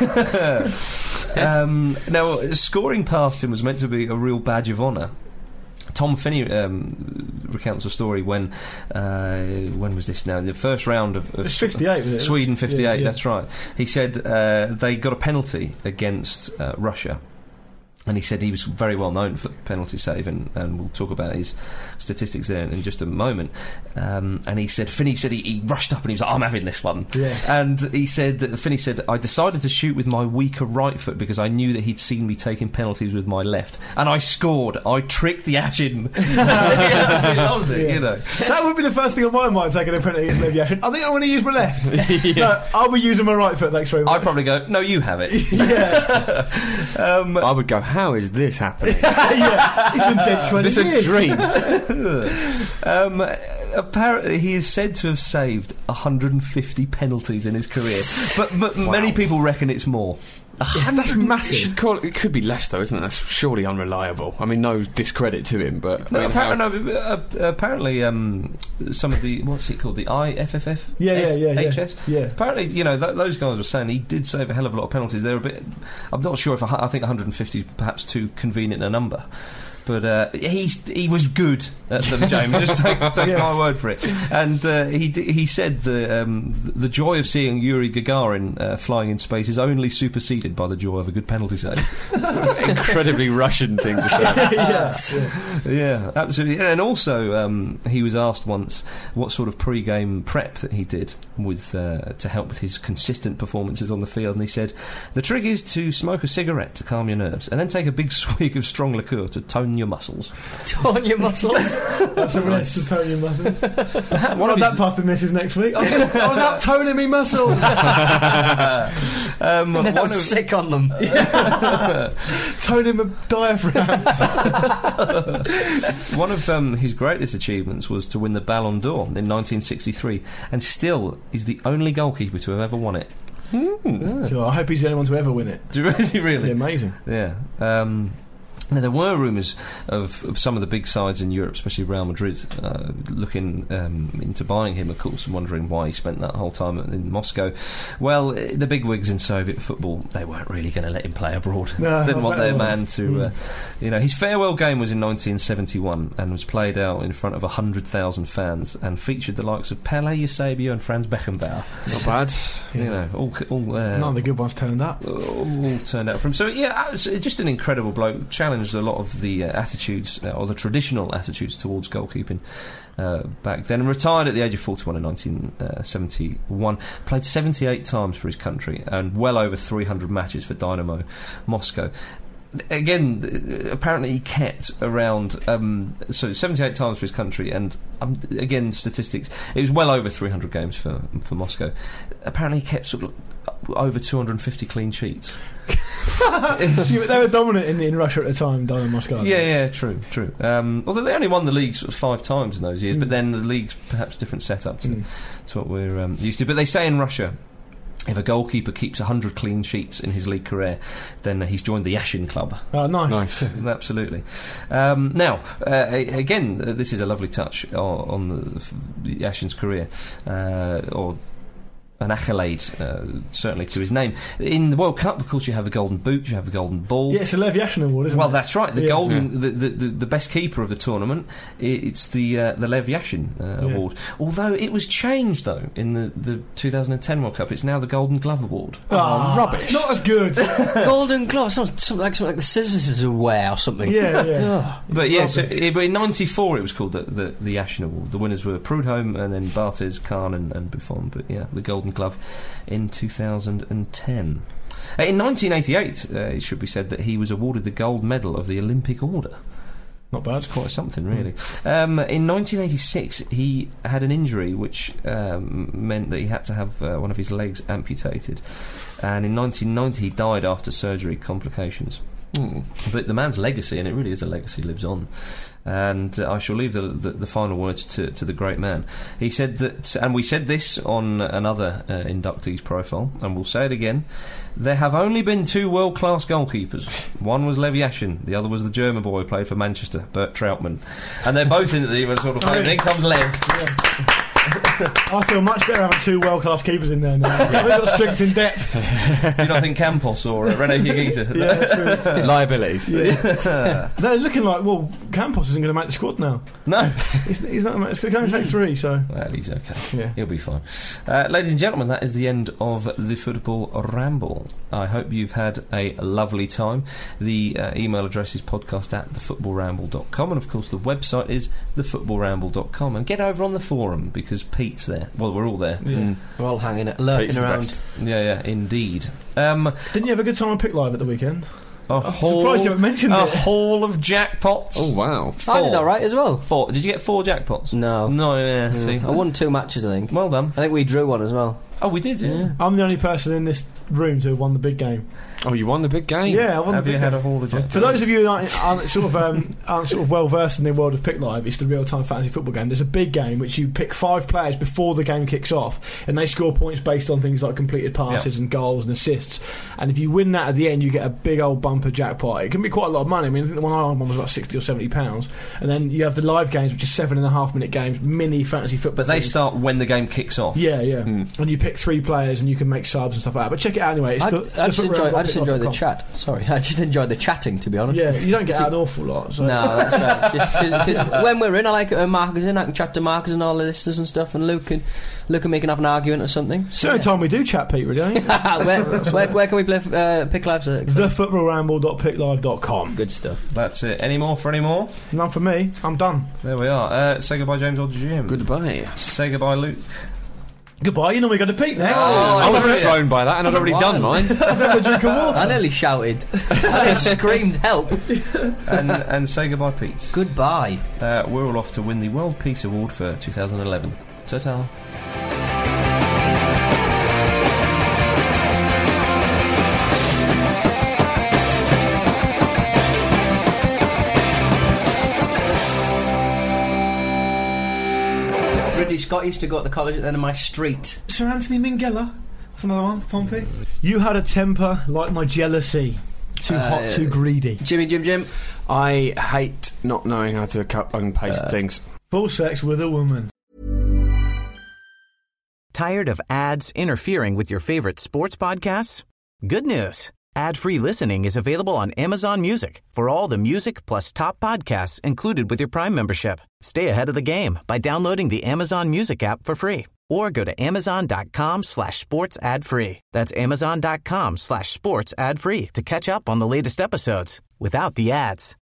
um, now, scoring past him was meant to be a real badge of honour. Tom Finney um, recounts a story when, uh, when was this now? In the first round of, of It's fifty-eight, was it? Sweden fifty-eight, Yeah, yeah. that's right. He said uh, they got a penalty against uh, Russia. And he said he was very well known for penalty save, and, and we'll talk about his statistics there in, in just a moment. Um, and he said, Finney said he, he rushed up and he was like, I'm having this one. Yeah. And he said, that Finney said, I decided to shoot with my weaker right foot because I knew that he'd seen me taking penalties with my left. And I scored. I tricked the Ashin. Yeah, that's it, that was it, Yeah. you know. That would be the first thing on my mind, taking a penalty against Levi Ashin. I think I want to use my left. No, I'll be using my right foot, thanks very much. I'd probably go, no, you have it. Yeah. um, I would go, how is this happening? Yeah. He's been dead twenty Is this a years. dream? Um, apparently, he is said to have saved one hundred fifty penalties in his career, but m- many people reckon it's more. Yeah, that's You massive. should call it, it could be less though, isn't it? That's surely unreliable. I mean, no discredit to him, but No, I mean, apparently, no, uh, apparently um, some of the what's it called, the I F F F, Yeah, yeah, yeah, yeah. H S. Yeah. Apparently, you know, th- those guys were saying he did save a hell of a lot of penalties. They're a bit. I'm not sure if a hu- I think one hundred fifty is perhaps too convenient a number. But uh, he he was good at them, James. Just take, take Yes. my word for it. And uh, he d- he said the um, the joy of seeing Yuri Gagarin uh, flying in space is only superseded by the joy of a good penalty save. incredibly Russian thing to say. yeah. yeah. Yeah, absolutely. And also, um, he was asked once what sort of pre-game prep that he did with uh, to help with his consistent performances on the field, and he said, "The trick is to smoke a cigarette to calm your nerves, and then take a big swig of strong liqueur to tone torn your muscles. Torn your muscles. That's a rest to tone your muscles. One Run of that his- past the missus next week. I was, just, I was out toning me muscles. um, And then I one was of- sick on them. Toning my diaphragm. One of um, his greatest achievements was to win the Ballon d'Or in nineteen sixty-three, and still he's the only goalkeeper to have ever won it. God, I hope he's the only one to ever win it. Do you really? It'd really? be amazing. Yeah. Um, now, there were rumours of, of some of the big sides in Europe, especially Real Madrid, uh, looking um, into buying him, of course, and wondering why he spent that whole time in Moscow. Well, eh, the big wigs in Soviet football, they weren't really going to let him play abroad. No, Didn't I want bet their they man weren't. to... Uh, you know, his farewell game was in nineteen seventy-one and was played out in front of one hundred thousand fans and featured the likes of Pele, Eusebio and Franz Beckenbauer. Not bad. You know, all... all uh, None of the good ones turned up. all turned out for him. So yeah, it's just an incredible bloke. Challenged a lot of the uh, attitudes uh, or the traditional attitudes towards goalkeeping uh, back then. And retired at the age of forty-one in nineteen seventy-one. Played seventy-eight times for his country and well over three hundred matches for Dynamo Moscow. Again, th- apparently he kept around um, so seventy-eight times for his country, and um, again statistics. It was well over three hundred games for for Moscow. Apparently, he kept sort of over two hundred fifty clean sheets. See, they were dominant in, in Russia at the time, Dynamo Moscow. Yeah, yeah, true, true. Um, although they only won the league sort of five times in those years, Mm. but then the league's perhaps different setup to, Mm. to what we're um, used to. But they say in Russia, if a goalkeeper keeps one hundred clean sheets in his league career, then uh, he's joined the Yashin club. Oh, nice. Nice. Absolutely. Um, now, uh, a- again, uh, this is a lovely touch on, on the, f- the Yashin's career, uh, or an accolade, uh, certainly to his name. In the World Cup, of course, you have the Golden Boot, you have the Golden Ball. Yeah, it's a Lev Yashin award, isn't Well, it? that's right. The Yeah. golden, the, the, the, the best keeper of the tournament. i- It's the uh, the Lev Yashin uh, Yeah. award. Although it was changed though in the, the two thousand ten World Cup. It's now the Golden Glove award. Oh, rubbish. It's not as good. Golden glove, something, something like something like the scissors wear or something. yeah, yeah. But yeah, so it, but in ninety-four it was called the, the the Yashin award. The winners were Prudhomme and then Barthez, Khan and, and Buffon. But yeah, the Golden Glove in two thousand ten. Uh, in nineteen eighty-eight, uh, it should be said that he was awarded the gold medal of the Olympic Order. Not bad. That's quite something, really. Um, in nineteen eighty-six, he had an injury which um, meant that he had to have uh, one of his legs amputated. And in nineteen ninety, he died after surgery complications. Mm. But the man's legacy, and it really is a legacy, lives on. And uh, I shall leave the, the, the final words to, to the great man. He said that, and we said this on another uh, inductee's profile, and we'll say it again, there have only been two world-class goalkeepers. One was Lev Yashin, the other was the German boy who played for Manchester, Bert Trautmann. And they're both in the even sort of play. And then comes Lev. I feel much better having two world-class keepers in there now. They've got strength in depth. Do you not think Campos or uh, Rene Higuita? Yeah, true. Liabilities. Yeah. They're looking like, well, Campos isn't going to make the squad now. No. He's, he's not going to make the squad. He can only take three, so... Well, he's okay. Yeah. He'll be fine. Uh, ladies and gentlemen, that is the end of the Football Ramble. I hope you've had a lovely time. The uh, email address is podcast at the football ramble dot com, and of course the website is the football ramble dot com. And get over on the forum because Pete's there. Well, we're all there. Yeah. We're all hanging, lurking Pete's the around. best. Yeah, yeah, indeed. Um, Didn't you have a good time on Pick Live at the weekend? a I'm haul, surprised you haven't mentioned a it. haul of jackpots. Oh, wow. I did alright as well. Four. Did you get four jackpots? No. No, yeah, Mm. see. I won two matches, I think. Well done. I think we drew one as well. Oh, we did, yeah. I'm the only person in this room to have won the big game. Oh, you won the big game? Yeah, I won Have the you big had game. a haul of jackpots? For those of you who aren't, aren't sort of um, aren't sort of well versed in the world of Pick Live, it's the real-time fantasy football game. There's a big game which you pick five players before the game kicks off, and they score points based on things like completed passes Yep. and goals and assists. And if you win that at the end, you get a big old bumper jackpot. It can be quite a lot of money. I mean, I think the one I won was about sixty or seventy pounds. And then you have the live games, which are seven and a half minute games, mini fantasy football. But they things. start when the game kicks off. Yeah, yeah. Mm. And you pick three players, and you can make subs and stuff like that. But check it out anyway. It's I, the, I the just football enjoy, ramble I just dot enjoy the com. chat. Sorry, I just enjoy the chatting, to be honest. Yeah, you don't get See- out an awful lot. So. No, that's right. Just, cause, 'cause when we're in, I like uh, Marcus in. I can chat to Marcus and all the listeners and stuff, and Luke and Luke and me can have an argument or something. It's the only time we do chat, Pete, really. Ain't it? where, where, where can we play uh, Pick Live? Sir? the football ramble dot pick live dot com. Good stuff. That's it. Any more for any more? None for me. I'm done. There we are. Uh, say goodbye, James or Jim. Goodbye. Say goodbye, Luke. Goodbye, you normally go to Pete next. Oh, I was thrown by that, and I'd already Wow. done mine. Let's have a drink of water. I nearly shouted. I nearly screamed, help. and, and say goodbye, Pete. Goodbye. Uh, we're all off to win the World Peace Award for two thousand eleven. Ta-ta. Ridley Scott used to go at the college at the end of my street. Sir Anthony Minghella. That's another one, Pompey. You had a temper like my jealousy. Too Uh, hot, too greedy. Jimmy Jim Jim. I hate not knowing how to cut and paste things. Full sex with a woman. Tired of ads interfering with your favorite sports podcasts? Good news. Ad-free listening is available on Amazon Music for all the music plus top podcasts included with your Prime membership. Stay ahead of the game by downloading the Amazon Music app for free or go to amazon.com slash sports ad free. That's amazon.com slash sports ad free to catch up on the latest episodes without the ads.